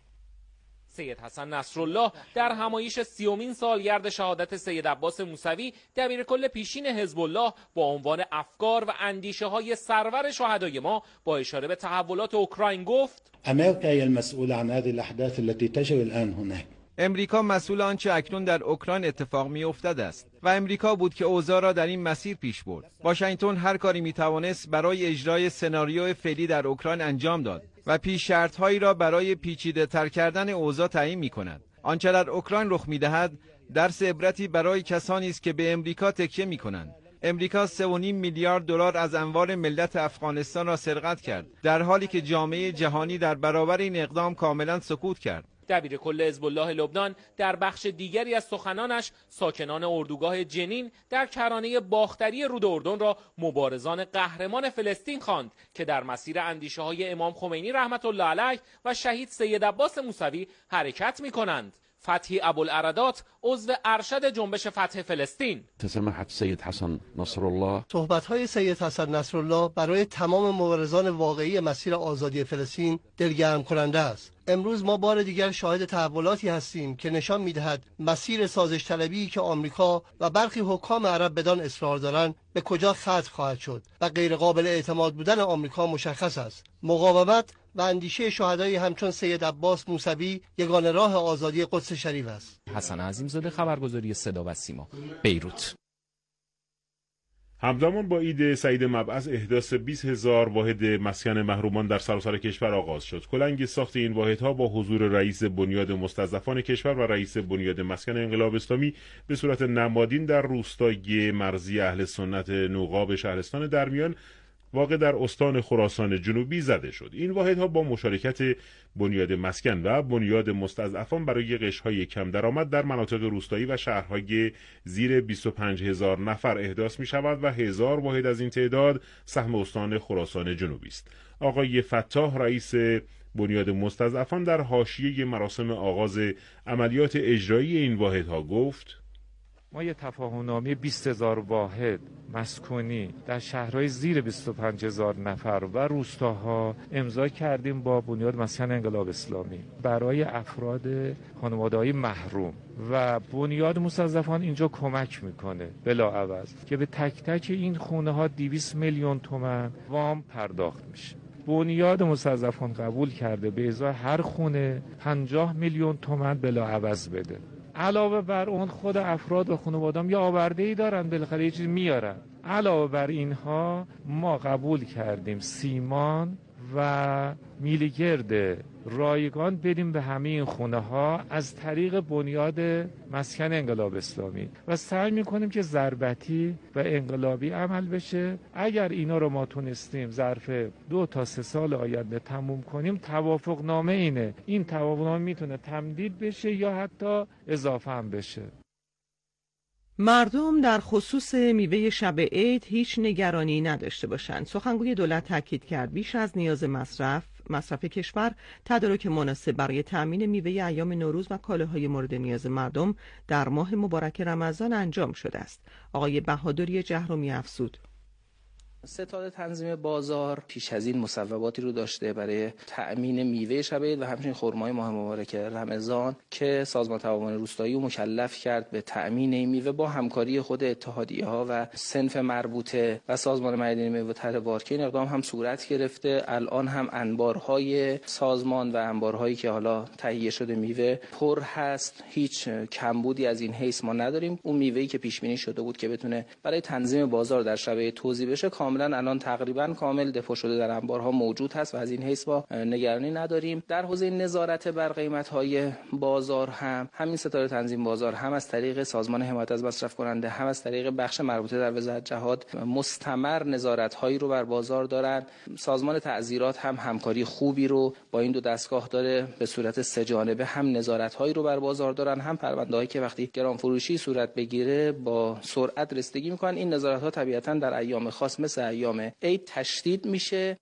سید حسن نصرالله در همایش 30مین سالگرد شهادت سید عباس موسوی دبیرکل پیشین حزب الله با عنوان افکار و اندیشه‌های سرور شهدای ما با اشاره به تحولات اوکراین گفت امریکا هي المسئول عن هذه الاحداث التي تجري الان هناك. امریکا مسئول آنچه اکنون در اوکراین اتفاق می‌افتد است و امریکا بود که اوضاع را در این مسیر پیش برد. واشنگتن هر کاری می‌توانست برای اجرای سناریو فعلی در اوکراین انجام داد و پیش شرط‌هایی را برای پیچیده‌تر کردن اوضاع تعیین می‌کند. آنچه در اوکراین رخ می‌دهد درس عبرتی برای کسانی است که به امریکا تکیه می‌کنند. امریکا 3.5 میلیارد دلار از اموال ملت افغانستان را سرقت کرد، در حالی که جامعه جهانی در برابر این اقدام کاملا سکوت کرد. دبیرکل حزب الله لبنان در بخش دیگری از سخنانش ساکنان اردوگاه جنین در کرانه باختری رود اردن را مبارزان قهرمان فلسطین خواند که در مسیر اندیشه‌های امام خمینی رحمت الله علیه و شهید سید عباس موسوی حرکت می‌کنند. فتحی ابوالعرادات عضو ارشد جنبش فتح فلسطین: سماحة سید حسن نصرالله، صحبت‌های سید حسن نصرالله برای تمام مبارزان واقعی مسیر آزادی فلسطین دلگرم کننده است. امروز ما بار دیگر شاهد تحولاتی هستیم که نشان می‌دهد مسیر سازش طلبی که آمریکا و برخی حکام عرب بدان اصرار دارند به کجا ختم خواهد شد و غیر قابل اعتماد بودن آمریکا مشخص است. مقاومت و اندیشه شهدایی همچون سید عباس موسوی یگانه راه آزادی قدس شریف است. حسن عظیم‌زاده، خبرگزاری صدا و سیما، بیروت. همزمان با عید سعید مبعث احداث 20,000 واحد مسکن محرومان در سراسر کشور آغاز شد. کلنگ ساخت این واحدها با حضور رئیس بنیاد مستضعفان کشور و رئیس بنیاد مسکن انقلاب اسلامی به صورت نمادین در روستای مرزی اهل سنت نوقاب شهرستان درمیان واقع در استان خراسان جنوبی زده شد. این واحدها با مشارکت بنیاد مسکن و بنیاد مستضعفان برای قشرهای کم درآمد در مناطق روستایی و شهرهای زیر 25,000 نفر احداث می شود و 1000 واحد از این تعداد سهم استان خراسان جنوبی است. آقای فتاح رئیس بنیاد مستضعفان در حاشیه مراسم آغاز عملیات اجرایی این واحدها گفت: ما یه تفاهم‌نامه 20,000 واحد مسکونی در شهرهای زیر 25,000 نفر و روستاها امضا کردیم با بنیاد مسکن انقلاب اسلامی برای افراد خانواده‌های محروم و بنیاد مستضعفان اینجا کمک میکنه بلاعوض که به تک تک این خونه ها 200 میلیون تومان وام پرداخت میشه. بنیاد مستضعفان قبول کرده به ازای هر خونه 50 میلیون تومان بلاعوض بده. علاوه بر اون خود افراد و خانواده‌ام یا آورده‌ای دارن، بالاخره یه چیز میارن. علاوه بر اینها ما قبول کردیم سیمان و میلیگرد رایگان بدیم به همه این خونه ها از طریق بنیاد مسکن انقلاب اسلامی و سعی میکنیم که ضربتی و انقلابی عمل بشه. اگر اینا رو ما تونستیم ظرف 2 تا 3 سال آینده تموم کنیم، توافق نامه اینه. این توافق نامه میتونه تمدید بشه یا حتی اضافه هم بشه. مردم در خصوص میوه شب عید هیچ نگرانی نداشته باشند. سخنگوی دولت تاکید کرد بیش از نیاز مصرف کشور تدارک مناسب برای تأمین میوه ایام نوروز و کالاهای مورد نیاز مردم در ماه مبارک رمضان انجام شده است. آقای بهادری جهرومی افزود: ستاد تنظیم بازار پیش از این مصوباتی رو داشته برای تأمین میوه شب عید و همچنین خرمای ماه مبارک رمضان که سازمان تعاون روستایی رو مکلف کرد به تأمین این میوه با همکاری خود اتحادیه‌ها و صنف مربوطه و سازمان معدنی میوه طرح بارکه. این اقدام هم صورت گرفته. الان هم انبارهای سازمان و انبارهایی که حالا تهیه شده میوه پر هست. هیچ کمبودی از این حیث ما نداریم. اون میوه‌ای که پیش بینی شده بود که بتونه برای تنظیم بازار در شب عید توزیع بشه کاملا الان تقریبا کامل دپو شده در انبارها موجود هست و از این حیث با نگرانی نداریم. در حوزه نظارت بر قیمت‌های بازار هم همین ستاد تنظیم بازار هم از طریق سازمان حمایت از مصرف کننده هم از طریق بخش مربوطه در وزارت جهاد مستمر نظارت‌هایی رو بر بازار دارن. سازمان تعزیرات هم همکاری خوبی رو با این 2 دستگاه داره، به صورت 3 جانبه هم نظارت‌هایی رو بر بازار دارن، هم پرونده‌هایی که وقتی گران فروشی صورت بگیره با سرعت رسیدگی می‌کنن. این نظارت‌ها طبیعتاً در ایام خاص مثل ایام عید تشدید میشه.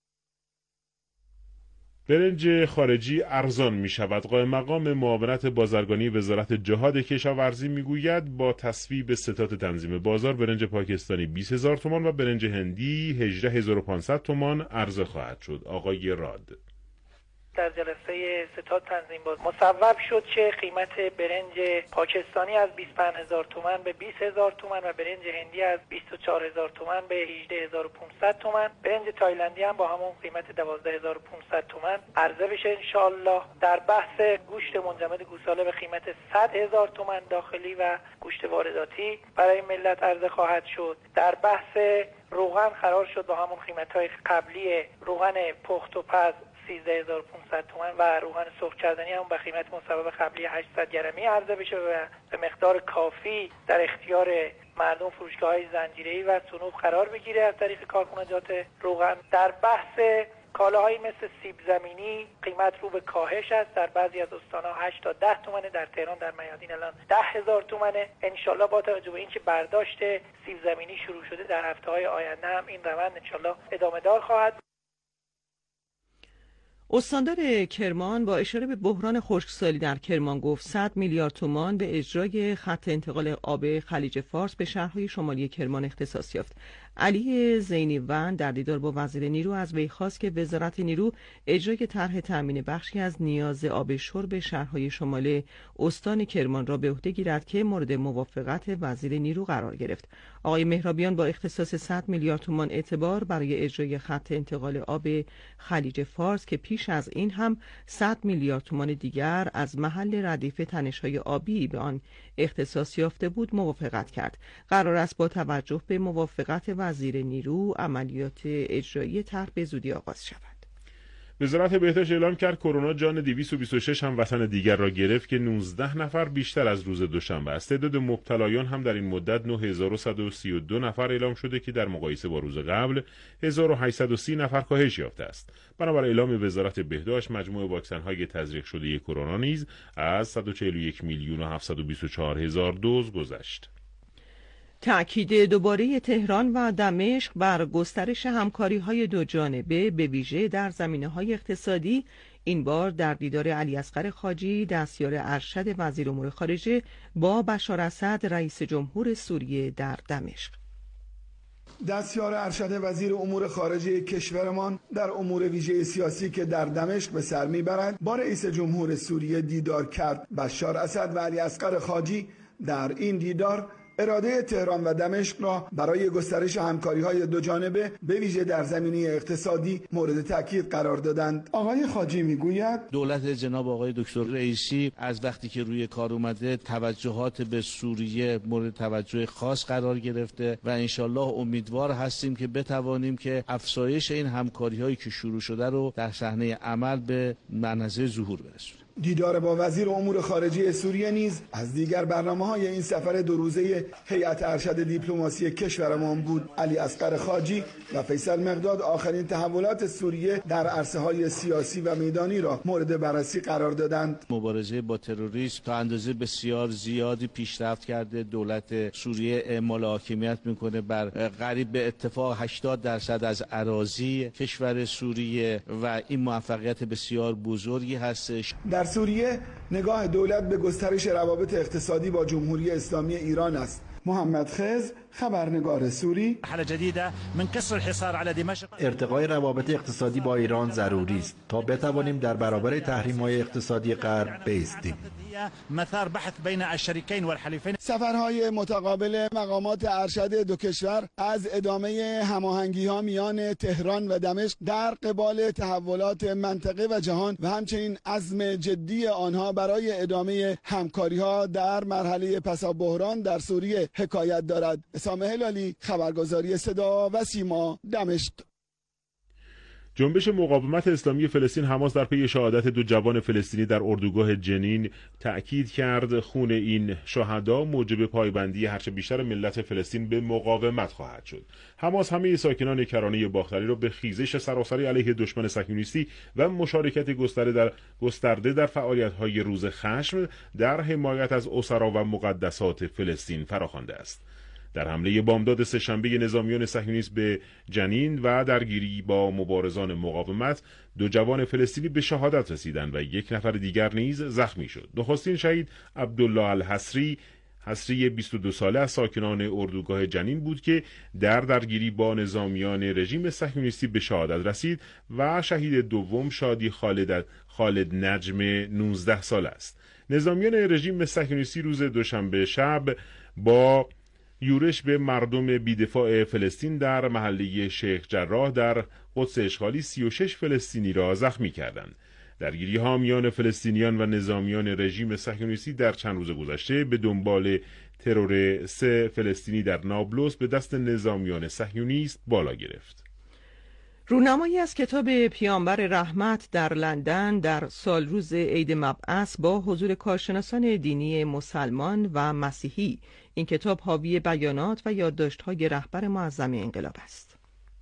برنج خارجی ارزان می شود. قائم مقام معاونت بازرگانی وزارت جهاد کشاورزی می گوید با تصویب ستاد تنظیم بازار برنج پاکستانی 20,000 تومان و برنج هندی 18,500 تومان عرضه خواهد شد. آقای راد: در جلسه ستاد تنظیم باز مصوب شد که قیمت برنج پاکستانی از 25,000 تومان به 20,000 تومان و برنج هندی از 24,000 تومان به 18,500 تومان، برنج تایلندی هم با همون قیمت 12,500 تومان عرضه بشه انشالله. در بحث گوشت منجمد گوساله به قیمت 100,000 تومان داخلی و گوشت وارداتی برای ملت عرضه خواهد شد. در بحث روغن قرار شد با همون قیمت‌های قبلی روغن پخت و پز 13,500 تومان و روغن سرخ کردنی هم به قیمت مصوب قبلی 800 گرمی عرضه بشه و به مقدار کافی در اختیار مردم فروشگاه‌های زنجیره‌ای و صنوف قرار بگیره از طریق کارخانجات روغن. در بحث کالاهایی مثل سیب زمینی قیمت رو به کاهش است. در بعضی از استان‌ها 8 تا 10 تومانه. در تهران در میادین الان 10,000 تومانه. انشالله با توجه به اینکه برداشت سیب زمینی شروع شده در هفته‌های آینده هم این روند انشالله ادامه دار خواهد. استاندار کرمان با اشاره به بحران خشکسالی در کرمان گفت 100 میلیارد تومان به اجرای خط انتقال آب خلیج فارس به شهرهای شمالی کرمان اختصاص یافت. علی زینی‌وند در دیدار با وزیر نیرو از وی خواست که وزارت نیرو اجرای طرح تامین بخشی از نیاز آب شرب شهرهای شمال استان کرمان را به عهده گیرد که مورد موافقت وزیر نیرو قرار گرفت. آقای مهرابیان با اختصاص 100 میلیارد تومان اعتبار برای اجرای خط انتقال آب خلیج فارس که پیش از این هم 100 میلیارد تومان دیگر از محل ردیف تنش‌های آبی به آن اختصاص یافته بود موافقت کرد. قرار است با توجه به موافقت وزیر نیرو عملیات اجرایی طرح به زودی آغاز شود. وزارت بهداشت اعلام کرد کرونا جان 226 هموطن دیگر را گرفت که 19 نفر بیشتر از روز دوشنبه است. تعداد مبتلایان هم در این مدت 9132 نفر اعلام شده که در مقایسه با روز قبل 1830 نفر کاهش یافته است. بنابر اعلام وزارت بهداشت مجموع واکسن‌های تزریق شده کرونا نیز از 141,724,000 دوز گذشت. تأکید دوباره تهران و دمشق بر گسترش همکاری‌های دو جانبه به ویژه در زمینه‌های اقتصادی، این بار در دیدار علی اصغر خاجی دستیار ارشد وزیر امور خارجه با بشار اسد رئیس جمهور سوریه در دمشق. دستیار ارشد وزیر امور خارجه کشورمان در امور ویژه سیاسی که در دمشق به سر میبرد با رئیس جمهور سوریه دیدار کرد. بشار اسد و علی اصغر خاجی در این دیدار اراده تهران و دمشق را برای گسترش همکاری‌های دو جانبه به ویژه در زمینه اقتصادی مورد تاکید قرار دادند. آقای خاجی میگوید دولت جناب آقای دکتر رئیسی از وقتی که روی کار اومده توجهات به سوریه مورد توجه خاص قرار گرفته و انشالله امیدوار هستیم که بتوانیم که افزایش این همکاری‌هایی که شروع شده رو در صحنه عمل به منزل ظهور برسونیم. دیدار با وزیر امور خارجه سوریه نیز از دیگر برنامه‌های این سفر دو روزه هیئت ارشد دیپلماسی کشورمان بود. علی اصغر خاجی و فیصل مقداد آخرین تحولات سوریه در عرصه‌های سیاسی و میدانی را مورد بررسی قرار دادند. مبارزه با تروریسم تا اندازه بسیار زیادی پیشرفت کرده. دولت سوریه اعمال حاکمیت میکنه بر قریب به اتفاق 80% از اراضی کشور سوریه و این موفقیت بسیار بزرگی هستش. در سوریه نگاه دولت به گسترش روابط اقتصادی با جمهوری اسلامی ایران است. محمد خضر، خبرنگار سوری. ارتقای روابط اقتصادی با ایران ضروری است تا بتوانیم در برابر تحریم‌های اقتصادی غرب بایستیم. سفرهای متقابل مقامات ارشد دو کشور از ادامه هماهنگی‌ها میان تهران و دمشق در قبال تحولات منطقه و جهان و همچنین عزم جدی آنها برای ادامه همکاری‌ها در مرحله پسابحران در سوریه حکایت دارد. اسام هلالی، خبرگزاری صدا و سیما، دمشق. جنبش مقاومت اسلامی فلسطین حماس در پی شهادت دو جوان فلسطینی در اردوگاه جنین تأکید کرد خون این شهدا موجب پایبندی هرچه بیشتر ملت فلسطین به مقاومت خواهد شد. حماس همه ساکنان کرانه باختری را به خیزش سراسری علیه دشمن صهیونیستی و مشارکت گسترده در فعالیت‌های روز خشم در حمایت از اسرا و مقدسات فلسطین فراخوانده است. در حمله بامداد سه‌شنبه نظامیان صهیونیست به جنین و درگیری با مبارزان مقاومت دو جوان فلسطینی به شهادت رسیدند و یک نفر دیگر نیز زخمی شد. نخستین شهید عبدالله الحصری 22 ساله از ساکنان اردوگاه جنین بود که در درگیری با نظامیان رژیم صهیونیستی به شهادت رسید و شهید دوم شادی خالد نجم 19 ساله است. نظامیان رژیم صهیونیستی روز دوشنبه شب با یورش به مردم بیدفاع فلسطین در محله شیخ جراح در قدس اشغالی 36 فلسطینی را زخمی کردند. درگیری ها میان فلسطینیان و نظامیان رژیم صهیونیستی در چند روز گذشته به دنبال ترور 3 فلسطینی در نابلس به دست نظامیان صهیونیست بالا گرفت. رونمایی از کتاب پیامبر رحمت در لندن در سال روز عید مبعث با حضور کارشناسان دینی مسلمان و مسیحی. این کتاب حاوی بیانات و یادداشت‌های رهبر معظم انقلاب است.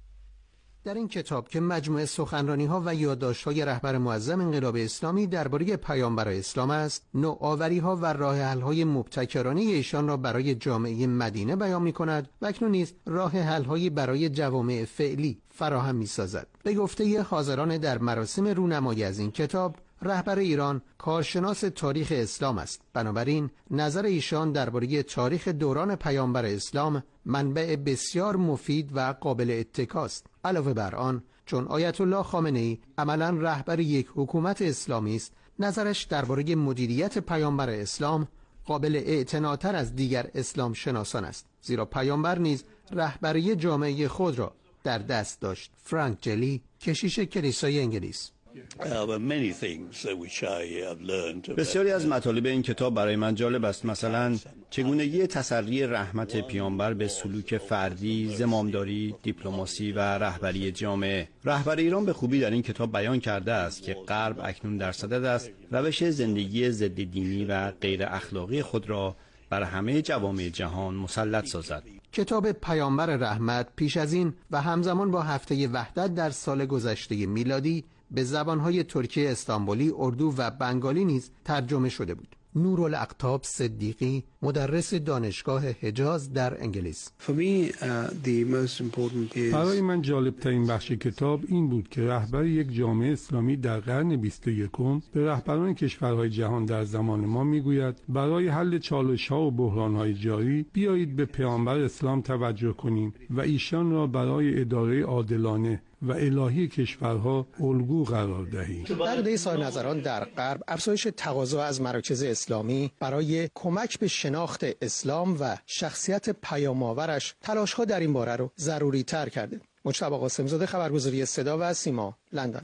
در این کتاب که مجموعه سخنرانی‌ها و یادداشت‌های رهبر معظم انقلاب اسلامی درباره پیامبر اسلام است، نوآوری‌ها و راه حل‌های مبتکرانه ایشان را برای جامعه مدینه بیان می‌کند و اکنون نیز راه حل‌هایی برای جوامع فعلی فراهم می‌سازد. به گفته حاضران در مراسم رونمایی از این کتاب، رهبر ایران کارشناس تاریخ اسلام است. بنابراین نظر ایشان درباره تاریخ دوران پیامبر اسلام منبع بسیار مفید و قابل اتکاست. علاوه بر آن، چون آیت الله خامنه‌ای عملاً رهبر یک حکومت اسلامی است، نظرش درباره مدیریت پیامبر اسلام قابل اعتناتر از دیگر اسلام شناسان است، زیرا پیامبر نیز رهبری جامعه خود را در دست داشت. فرانک جلی، کشیش کلیسای انگلیس: بسیاری از مطالب این کتاب برای من جالب است. مثلا چگونگی تسری رحمت پیامبر به سلوک فردی، زمامداری، دیپلماسی و رهبری جامعه. رهبر ایران به خوبی در این کتاب بیان کرده است که غرب اکنون در صدد است روش زندگی ضد دینی و غیر اخلاقی خود را بر همه جوامع جهان مسلط سازد. کتاب پیامبر رحمت پیش از این و همزمان با هفته وحدت در سال گذشته میلادی به زبانهای ترکی استانبولی، اردو و بنگالی نیز ترجمه شده بود. نورالاقطاب صدیقی، مدرس دانشگاه حجاز در انگلیس: برای من جالبترین بخش کتاب این بود که رهبر یک جامعه اسلامی در قرن 21 به رهبران کشورهای جهان در زمان ما میگوید برای حل چالش‌ها و بحران‌های جاری بیایید به پیامبر اسلام توجه کنیم و ایشان را برای اداره عادلانه و الهی کشورها الگو قرار دهیم. بقیه صاحب نظران در غرب افزایش تقاضا از مراکز اسلامی برای کمک به شناخت اسلام و شخصیت پیام‌آورش تلاش‌ها در این باره رو ضروری تر کرده. مجتبی قاسم‌زاده، خبرگزاری صدا و سیما، لندن.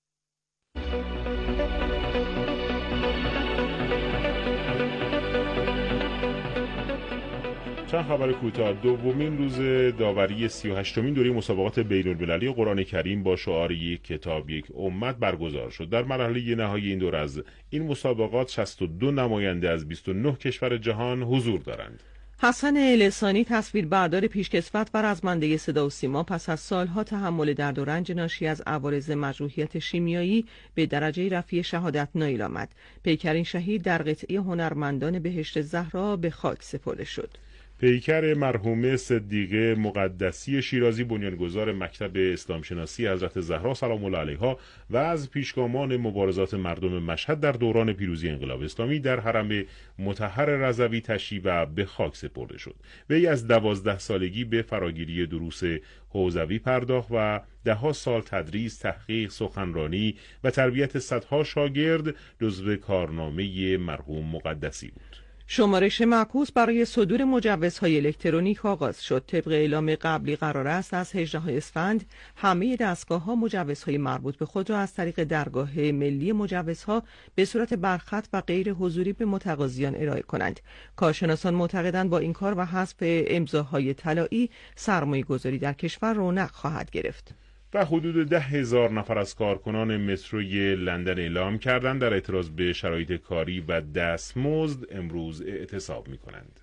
چند خبر کوتاه. دومین روز داوری 38مین دوره مسابقات بین‌المللی قرآن کریم با شعار یک کتاب یک امت برگزار شد. در مرحله نهایی این دوره از این مسابقات 62 نماینده از 29 کشور جهان حضور دارند. حسن لسانی، تصویربردار پیشکسوت و رزمنده صدا و سیما، پس از سالها تحمل درد و رنج ناشی از عوارض مجروحیت شیمیایی به درجه رفیع شهادت نایل آمد. پیکرین شهید در قطعه هنرمندان بهشت زهرا به خاک سپرده شد. پیکر مرحومه صدیقه مقدسی شیرازی، بنیانگذار مکتب اسلام شناسی حضرت زهرا سلام الله علیها و از پیشگامان مبارزات مردم مشهد در دوران پیروزی انقلاب اسلامی، در حرم مطهر رضوی تشییع و به خاک سپرده شد. وی از 12 سالگی به فراگیری دروس حوزوی پرداخت و 10 سال تدریس، تحقیق، سخنرانی و تربیت صدها شاگرد جزو کارنامه مرحوم مقدسی بود. شمارش معکوس برای صدور مجوزهای الکترونیک آغاز شد. طبق اعلام قبلی قرار است از 18 اسفند همه دستگاه‌ها مجوزهای مربوط به خود را از طریق درگاه ملی مجوزها به صورت برخط و غیر حضوری به متقاضیان ارائه کنند. کارشناسان معتقدند با این کار و حذف امضاهای طلایی سرمایه‌گذاری در کشور رونق خواهد گرفت. و حدود 10,000 نفر از کارکنان متروی لندن اعلام کردند در اعتراض به شرایط کاری و دستمزد امروز اعتصاب می‌کنند.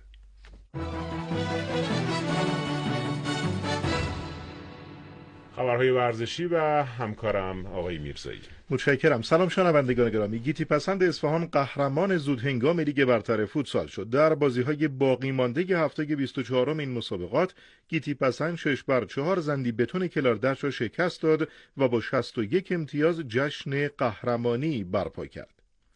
خبرهای ورزشی و همکارم آقای میرزایی. متشکرم. سلام شنوندگان گرامی. گیتی پسند اصفهان قهرمان زودهنگام لیگ برتر فوتسال شد. در بازی‌های باقی مانده هفته 24 این مسابقات گیتی پسند 6-4 زندی بتون کلاردشت را شکست داد و با 61 امتیاز جشن قهرمانی برپا کرد.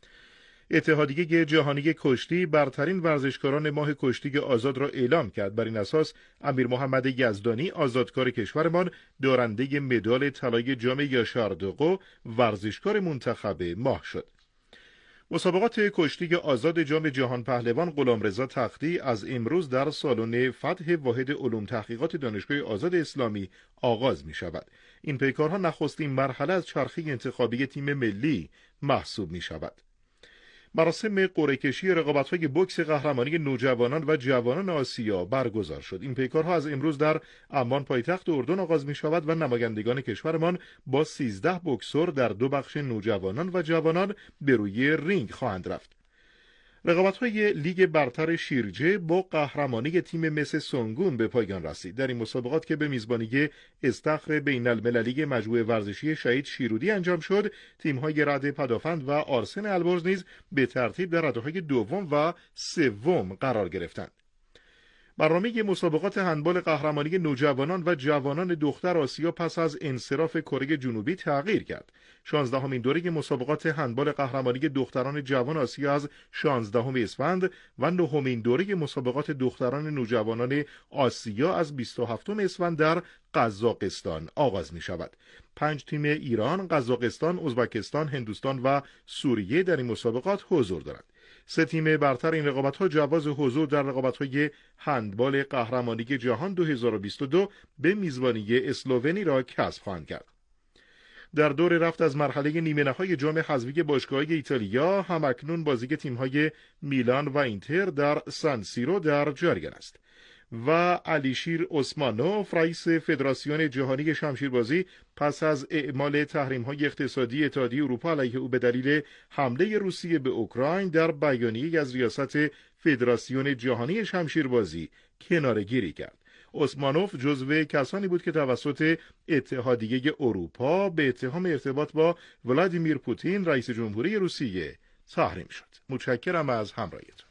اتحادیه جهانی کشتی برترین ورزشکاران ماه کشتی آزاد را اعلام کرد. بر این اساس امیر محمد یزدانی آزادکار کشورمان دارنده مدال طلای جام یاشار دوقو ورزشکار منتخب ماه شد. مسابقات کشتی آزاد جام جهان پهلوان غلامرضا تختی از امروز در سالن فتح واحد علوم تحقیقات دانشگاه آزاد اسلامی آغاز می شود. این پیکارها نخستین مرحله از چرخه انتخابی تیم ملی محسوب می شود. مراسم قرعه کشی رقابت‌های بوکس قهرمانی نوجوانان و جوانان آسیا برگزار شد. این پیکارها از امروز در عمان پایتخت اردن آغاز می‌شود و نمایندگان کشورمان با 13 بوکسور در 2 بخش نوجوانان و جوانان به روی رینگ خواهند رفت. رقابت‌های لیگ برتر شیرجه با قهرمانی تیم مس سونگون به پایان رسید. در این مسابقات که به میزبانی استخر بین‌المللی مجموعه ورزشی شهید شیرودی انجام شد، تیم‌های رد پدافند و آرسن البرز نیز به ترتیب در رده‌های دوم و سوم قرار گرفتند. برنامه مسابقات هندبال قهرمانی نوجوانان و جوانان دختر آسیا پس از انصراف کره جنوبی تغییر کرد. 16مین دوره مسابقات هندبال قهرمانی دختران جوان آسیا از 16 اسفند و 9مین دوره مسابقات دختران نوجوانان آسیا از 27 اسفند در قزاقستان آغاز می شود. 5 تیم ایران، قزاقستان، ازبکستان، هندوستان و سوریه در این مسابقات حضور دارند. 3 تیم برتر این رقابت‌ها جواز حضور در رقابت‌های هندبال قهرمانی جهان 2022 به میزبانی اسلوونی را کسب خواهند کرد. در دور رفت از مرحله نیمه‌نهایی جام حذفی باشگاه‌های ایتالیا همکنون بازی تیم‌های میلان و اینتر در سان سیرو در جریان است و علیشیر اسمانوف رئیس فدراسیون جهانی شمشیربازی پس از اعمال تحریم‌های اقتصادی اتحادیه اروپا علیه او به دلیل حمله روسیه به اوکراین در بیانیه‌ای از ریاست فدراسیون جهانی شمشیربازی کناره‌گیری کرد. اسمانوف جزو کسانی بود که توسط اتحادیه اروپا به اتهام ارتباط با ولادیمیر پوتین رئیس جمهوری روسیه تحریم شد. متشکرم از همراهیتون.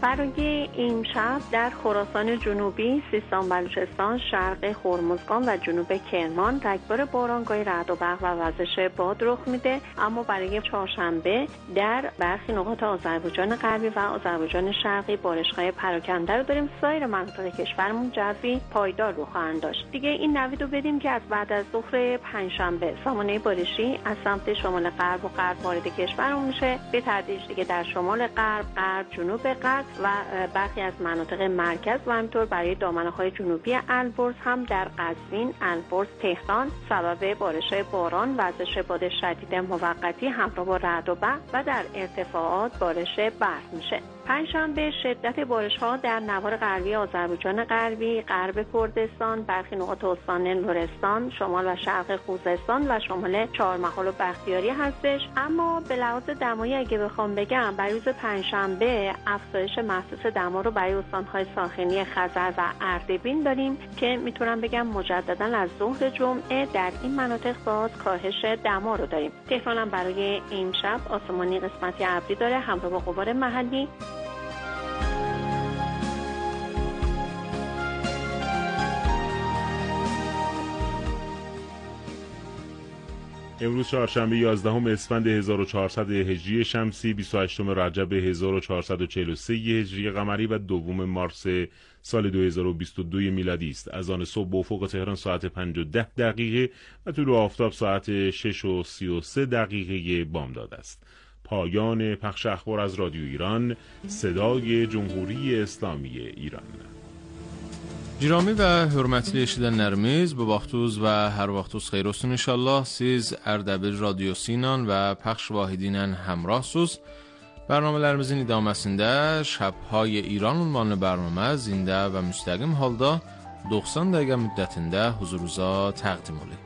برای امشب در خراسان جنوبی، سیستان بلوچستان، شرق هرمزگان و جنوب کرمان رگبار بارانگاه رعد و برق و وزش باد رخ میده، اما برای چهارشنبه در برخی نقاط آذربایجان غربی و آذربایجان شرقی بارش‌های پراکنده رو داریم. سایر مناطق کشورمون جوی پایدار رو خواهند داشت. دیگه این نوید رو بدیم که از بعد از ظهر پنجشنبه سامانه بارشی از سمت شمال غرب و غرب وارد کشورمون میشه، به تدریج دیگه در شمال غرب، غرب، جنوب غرب و برخی از مناطق مرکز و همینطور برای دامنه‌های جنوبی البرز هم در قزوین، البرز، تهران سبب بارش باران، وزش باد شدید موقتی همراه با رعد و برق و در ارتفاعات بارش برف میشه. پنجشنبه شدت بارش‌ها در نوار غربی آذربایجان غربی، غرب کردستان، برخی نقاط استان لرستان، شمال و شرق خوزستان و شمال چهارمحال و بختیاری هستش. اما به لحاظ دمایی اگه بخوام بگم، برای روز پنجشنبه افزایش محسوس دما رو برای استان‌های ساحلی خزر و اردبیل داریم که میتونم بگم مجددا از ظهر جمعه در این مناطق باز کاهش دما رو داریم. تهران هم برای امشب آسمانی قسمتی ابری داره همراه با غبار محلی. امروز چهارشنبه 11 اسفند 1400 هجری شمسی، 28 رجب 1443 هجری قمری و 2 مارس سال 2022 میلادی است. از آن صبح به افق تهران ساعت 5:10 و طلوع آفتاب ساعت 6:33 بامداد است. پایان پخش اخبار از رادیو ایران، صدای جمهوری اسلامی ایران. Girami və hörmətli eşidənlərimiz, bu vaxtınız və hər vaxtınız xeyir olsun inşallah. Siz Ərdəbil radiosu ilə və pəxş vahidi ilə həmrahsınız. Bərnamələrimizin idaməsində Şəbhay İran ünvanlı bərnamə zində və müstəqim halda 90 dəqiqə müddətində huzurunuza təqdim olunur.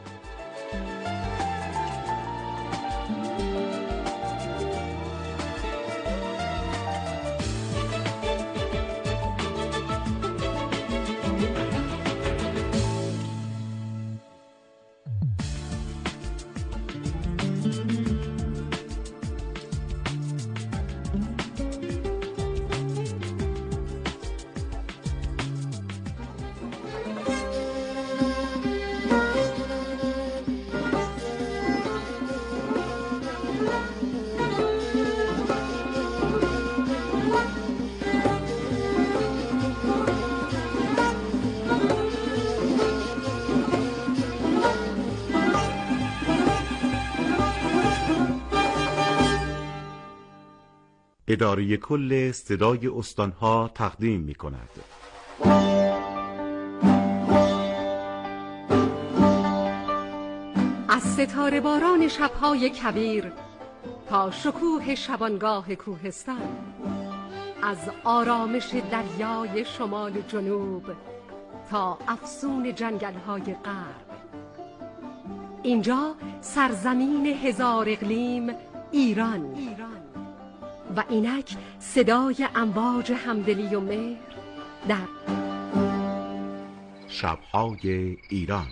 اداره کل صدای استانها تقدیم می کند. از ستاره باران شبهای کبیر تا شکوه شبانگاه کوهستان، از آرامش دریای شمال و جنوب تا افسون جنگل‌های غرب، اینجا سرزمین هزار اقلیم ایران و اینک صدای امواج همدلی و مهر در شب‌های ایران.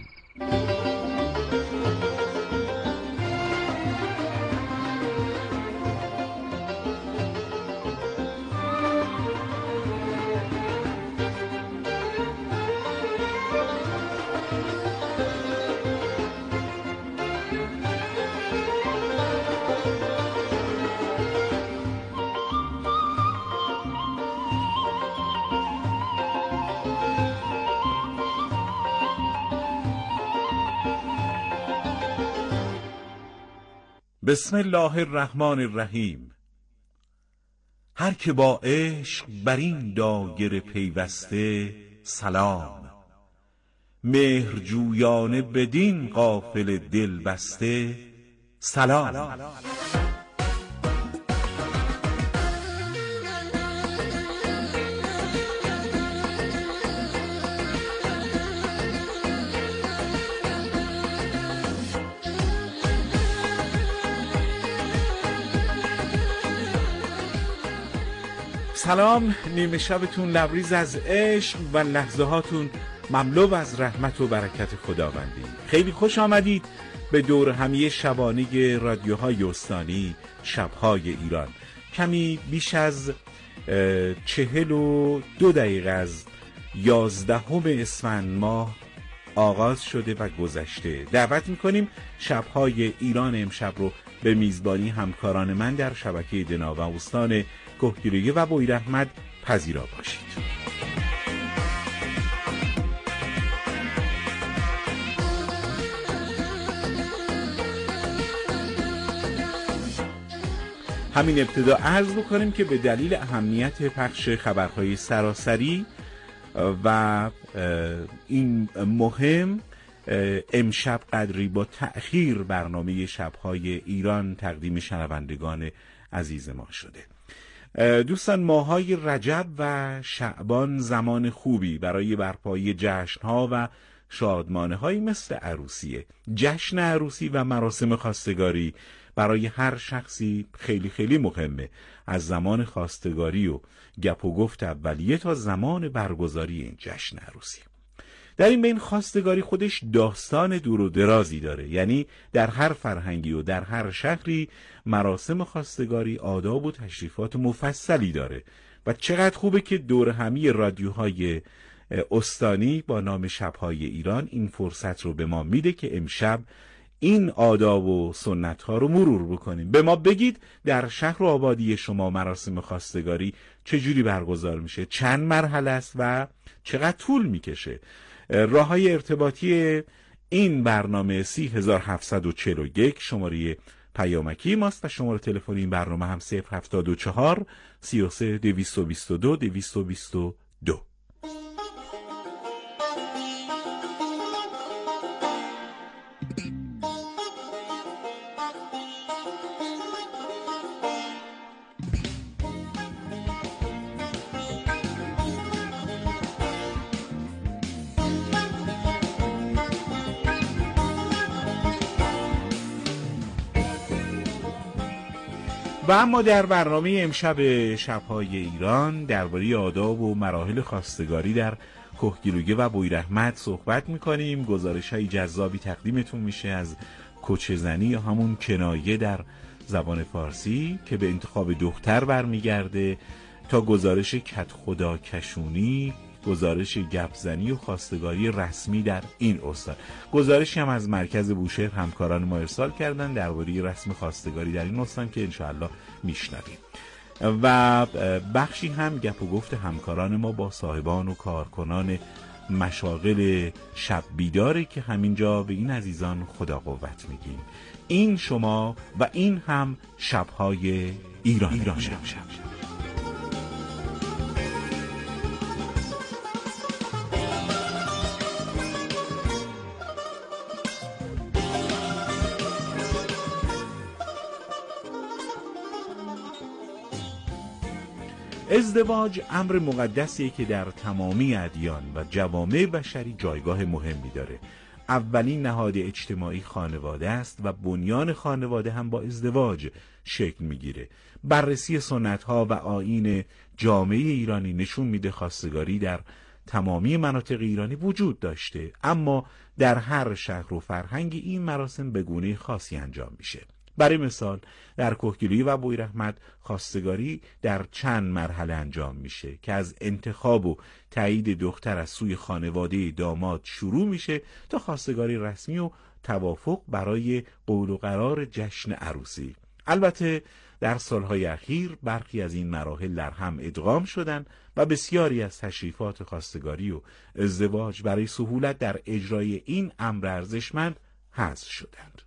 بسم الله الرحمن الرحیم. هر که با عشق بر این دایره پیوسته سلام، مهر جویانه بدین قافل دل بسته سلام. سلام، نیمه شبتون لبریز از عشق و لحظه هاتون مملو از رحمت و برکت خداوندی. خیلی خوش آمدید به دور همی شبانه رادیوهای استانی شبهای ایران. کمی بیش از 42 دقیقه از 11 اسفند ماه آغاز شده و گذشته. دعوت میکنیم شبهای ایران امشب رو به میزبانی همکاران من در شبکه دنا و استان کهگیلویه و بویراحمد پذیرا باشید. همین ابتدا عرض بکنیم که به دلیل اهمیت پخش خبرهای سراسری و این مهم امشب قدری با تأخیر برنامه شبهای ایران تقدیم شنوندگان عزیز ما شده. دوستان، ماهای رجب و شعبان زمان خوبی برای برپایی جشنها و شادمانه‌هایی مثل عروسیه. جشن عروسی و مراسم خواستگاری برای هر شخصی خیلی خیلی مهمه، از زمان خواستگاری و گپ و گفت اولیه تا زمان برگزاری این جشن عروسی. در این بین خواستگاری خودش داستان دور و درازی داره، یعنی در هر فرهنگی و در هر شهری مراسم خواستگاری آداب و تشریفات مفصلی داره و چقدر خوبه که دور همی رادیوهای استانی با نام شبهای ایران این فرصت رو به ما میده که امشب این آداب و سنت ها رو مرور بکنیم. به ما بگید در شهر و آبادی شما مراسم خواستگاری چجوری برگزار میشه، چند مرحله است و چقدر طول میکشه. راه های ارتباطی این برنامه 3741 شماره پیامکی ماست و شماره تلفنی این برنامه هم 074 33 222 222. و اما در برنامه امشب شبهای ایران درباره آداب و مراحل خواستگاری در کهگیلویه و بویراحمد صحبت میکنیم. گزارش‌های جذابی تقدیمتون میشه از کوچه‌زنی یا همون کنایه در زبان فارسی که به انتخاب دختر برمیگرده تا گزارش کت خدا کشونی، گزارش گپزنی و خواستگاری رسمی در این استان. گزارشی هم از مرکز بوشهر همکاران ما ارسال کردن درباره رسم خواستگاری در این استان که انشاءالله میشنویم و بخشی هم گپ و گفت همکاران ما با صاحبان و کارکنان مشاغل شب بیداره که همینجا به این عزیزان خدا قوت میگیم. این شما و این هم شبهای ایران. ازدواج امر مقدسیه که در تمامی ادیان و جوامع بشری جایگاه مهمی داره. اولین نهاد اجتماعی خانواده است و بنیان خانواده هم با ازدواج شکل میگیره. بررسی سنت‌ها و آیین جامعه ایرانی نشون میده خواستگاری در تمامی مناطق ایرانی وجود داشته، اما در هر شهر و فرهنگی این مراسم به گونه خاصی انجام میشه. برای مثال در کهگیلویه و بویراحمد خواستگاری در چند مرحله انجام میشه که از انتخاب و تایید دختر از سوی خانواده داماد شروع میشه تا خواستگاری رسمی و توافق برای قول و قرار جشن عروسی. البته در سالهای اخیر برخی از این مراحل در هم ادغام شدن و بسیاری از تشریفات خواستگاری و ازدواج برای سهولت در اجرای این امر ارزشمند حذف شدند.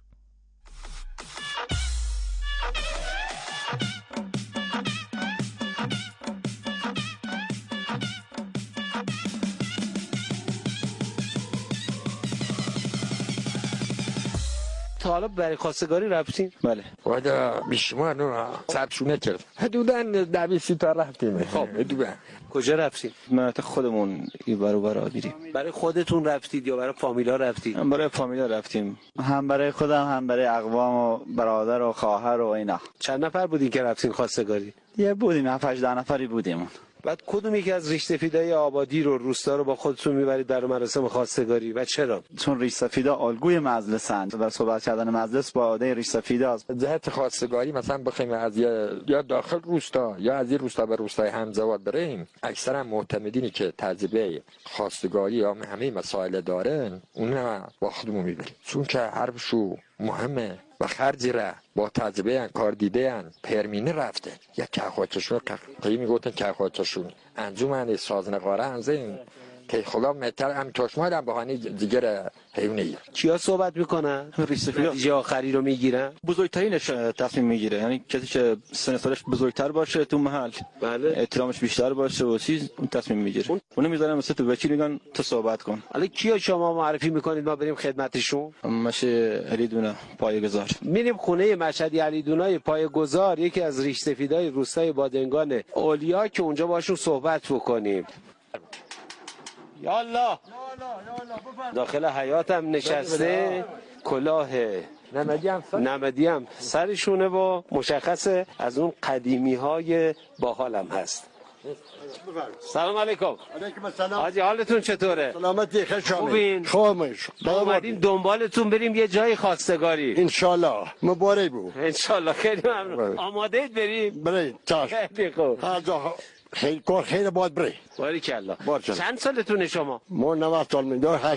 تا حالا برای خواستگاری رفتین؟ بله. وادا بیشمار نورا سرچونه کرد. حدوداً 20 تا رفتیم. خب حدوداً. کجا رفتین؟ مناطق خودمون این ور و برا میریم. برای خودتون رفتید یا برای فامیلا رفتید؟ هم برای فامیلا رفتیم. هم برای خودم هم برای اقوام و برادر و خواهر و اینا. چند نفر بودین که رفتین خواستگاری؟ یه بودیم 7-8 نفری بودیم. بعد کدوم یکی از ریش سفیدای آبادی رو روستا رو با خودتون میبرید برای مراسم خواستگاری و چرا؟ چون ریش سفیدا الگوی مجلسن و صحبت کردن مجلس با عده ریش سفیدا است. جهت خواستگاری مثلا بخوایم از یا داخل روستا یا از این روستا به روستای همزواد بریم، اکثرا معتمدینی که تجربه خواستگاری یا همه مسائل دارن اونها با خودمون میبریم، چون که حرفشو مهمه و خرجی را با تجربه کار دیدن پرمینه رفته. یا که خودشون قیمی میگوتن که خودشون انجمن سازنقاره انزین که خدا متر هم چشمای هم بهانه دیگر حیونی. کیا صحبت میکنن؟ نتیجه آخری رو میگیرن؟ بزرگترینش تصمیم میگیره، یعنی کسی که سن سالش بزرگتر باشه تو محل، بله، احترامش بیشتر باشه و چیز اون تصمیم میگیره. اونو میذارن مثلا تو وکیل میگن تو صحبت کن. حالا کیا شما معرفی میکنید ما بریم خدمتشون؟ مشه علی دونه پایه‌گذار. میریم خونه مشهدی علی دونای پایه‌گذار، یکی از ریش سفیدای روستای بادنگان اولیا که اونجا باشون صحبت بکنیم. یالا داخل حیاتم نشسته، کلاه نمدی هم سرشونه و مشخصه از اون قدیمی های باحالم هست. سلام علیکم. علیکم السلام. حاجی حالتون چطوره؟ سلامتی، خوبین؟ خوبش. اومدیم دنبالتون بریم یه جای خواستگاری. انشالله مبارک بود. انشالله. خیلی ممنون. آماده اید بریم؟ بریم چشم. خیلی خوب. خیلی کار خیلی باید بری. باریکالله. بارکالله. چند سالتونه شما؟ ما 90 سال من دار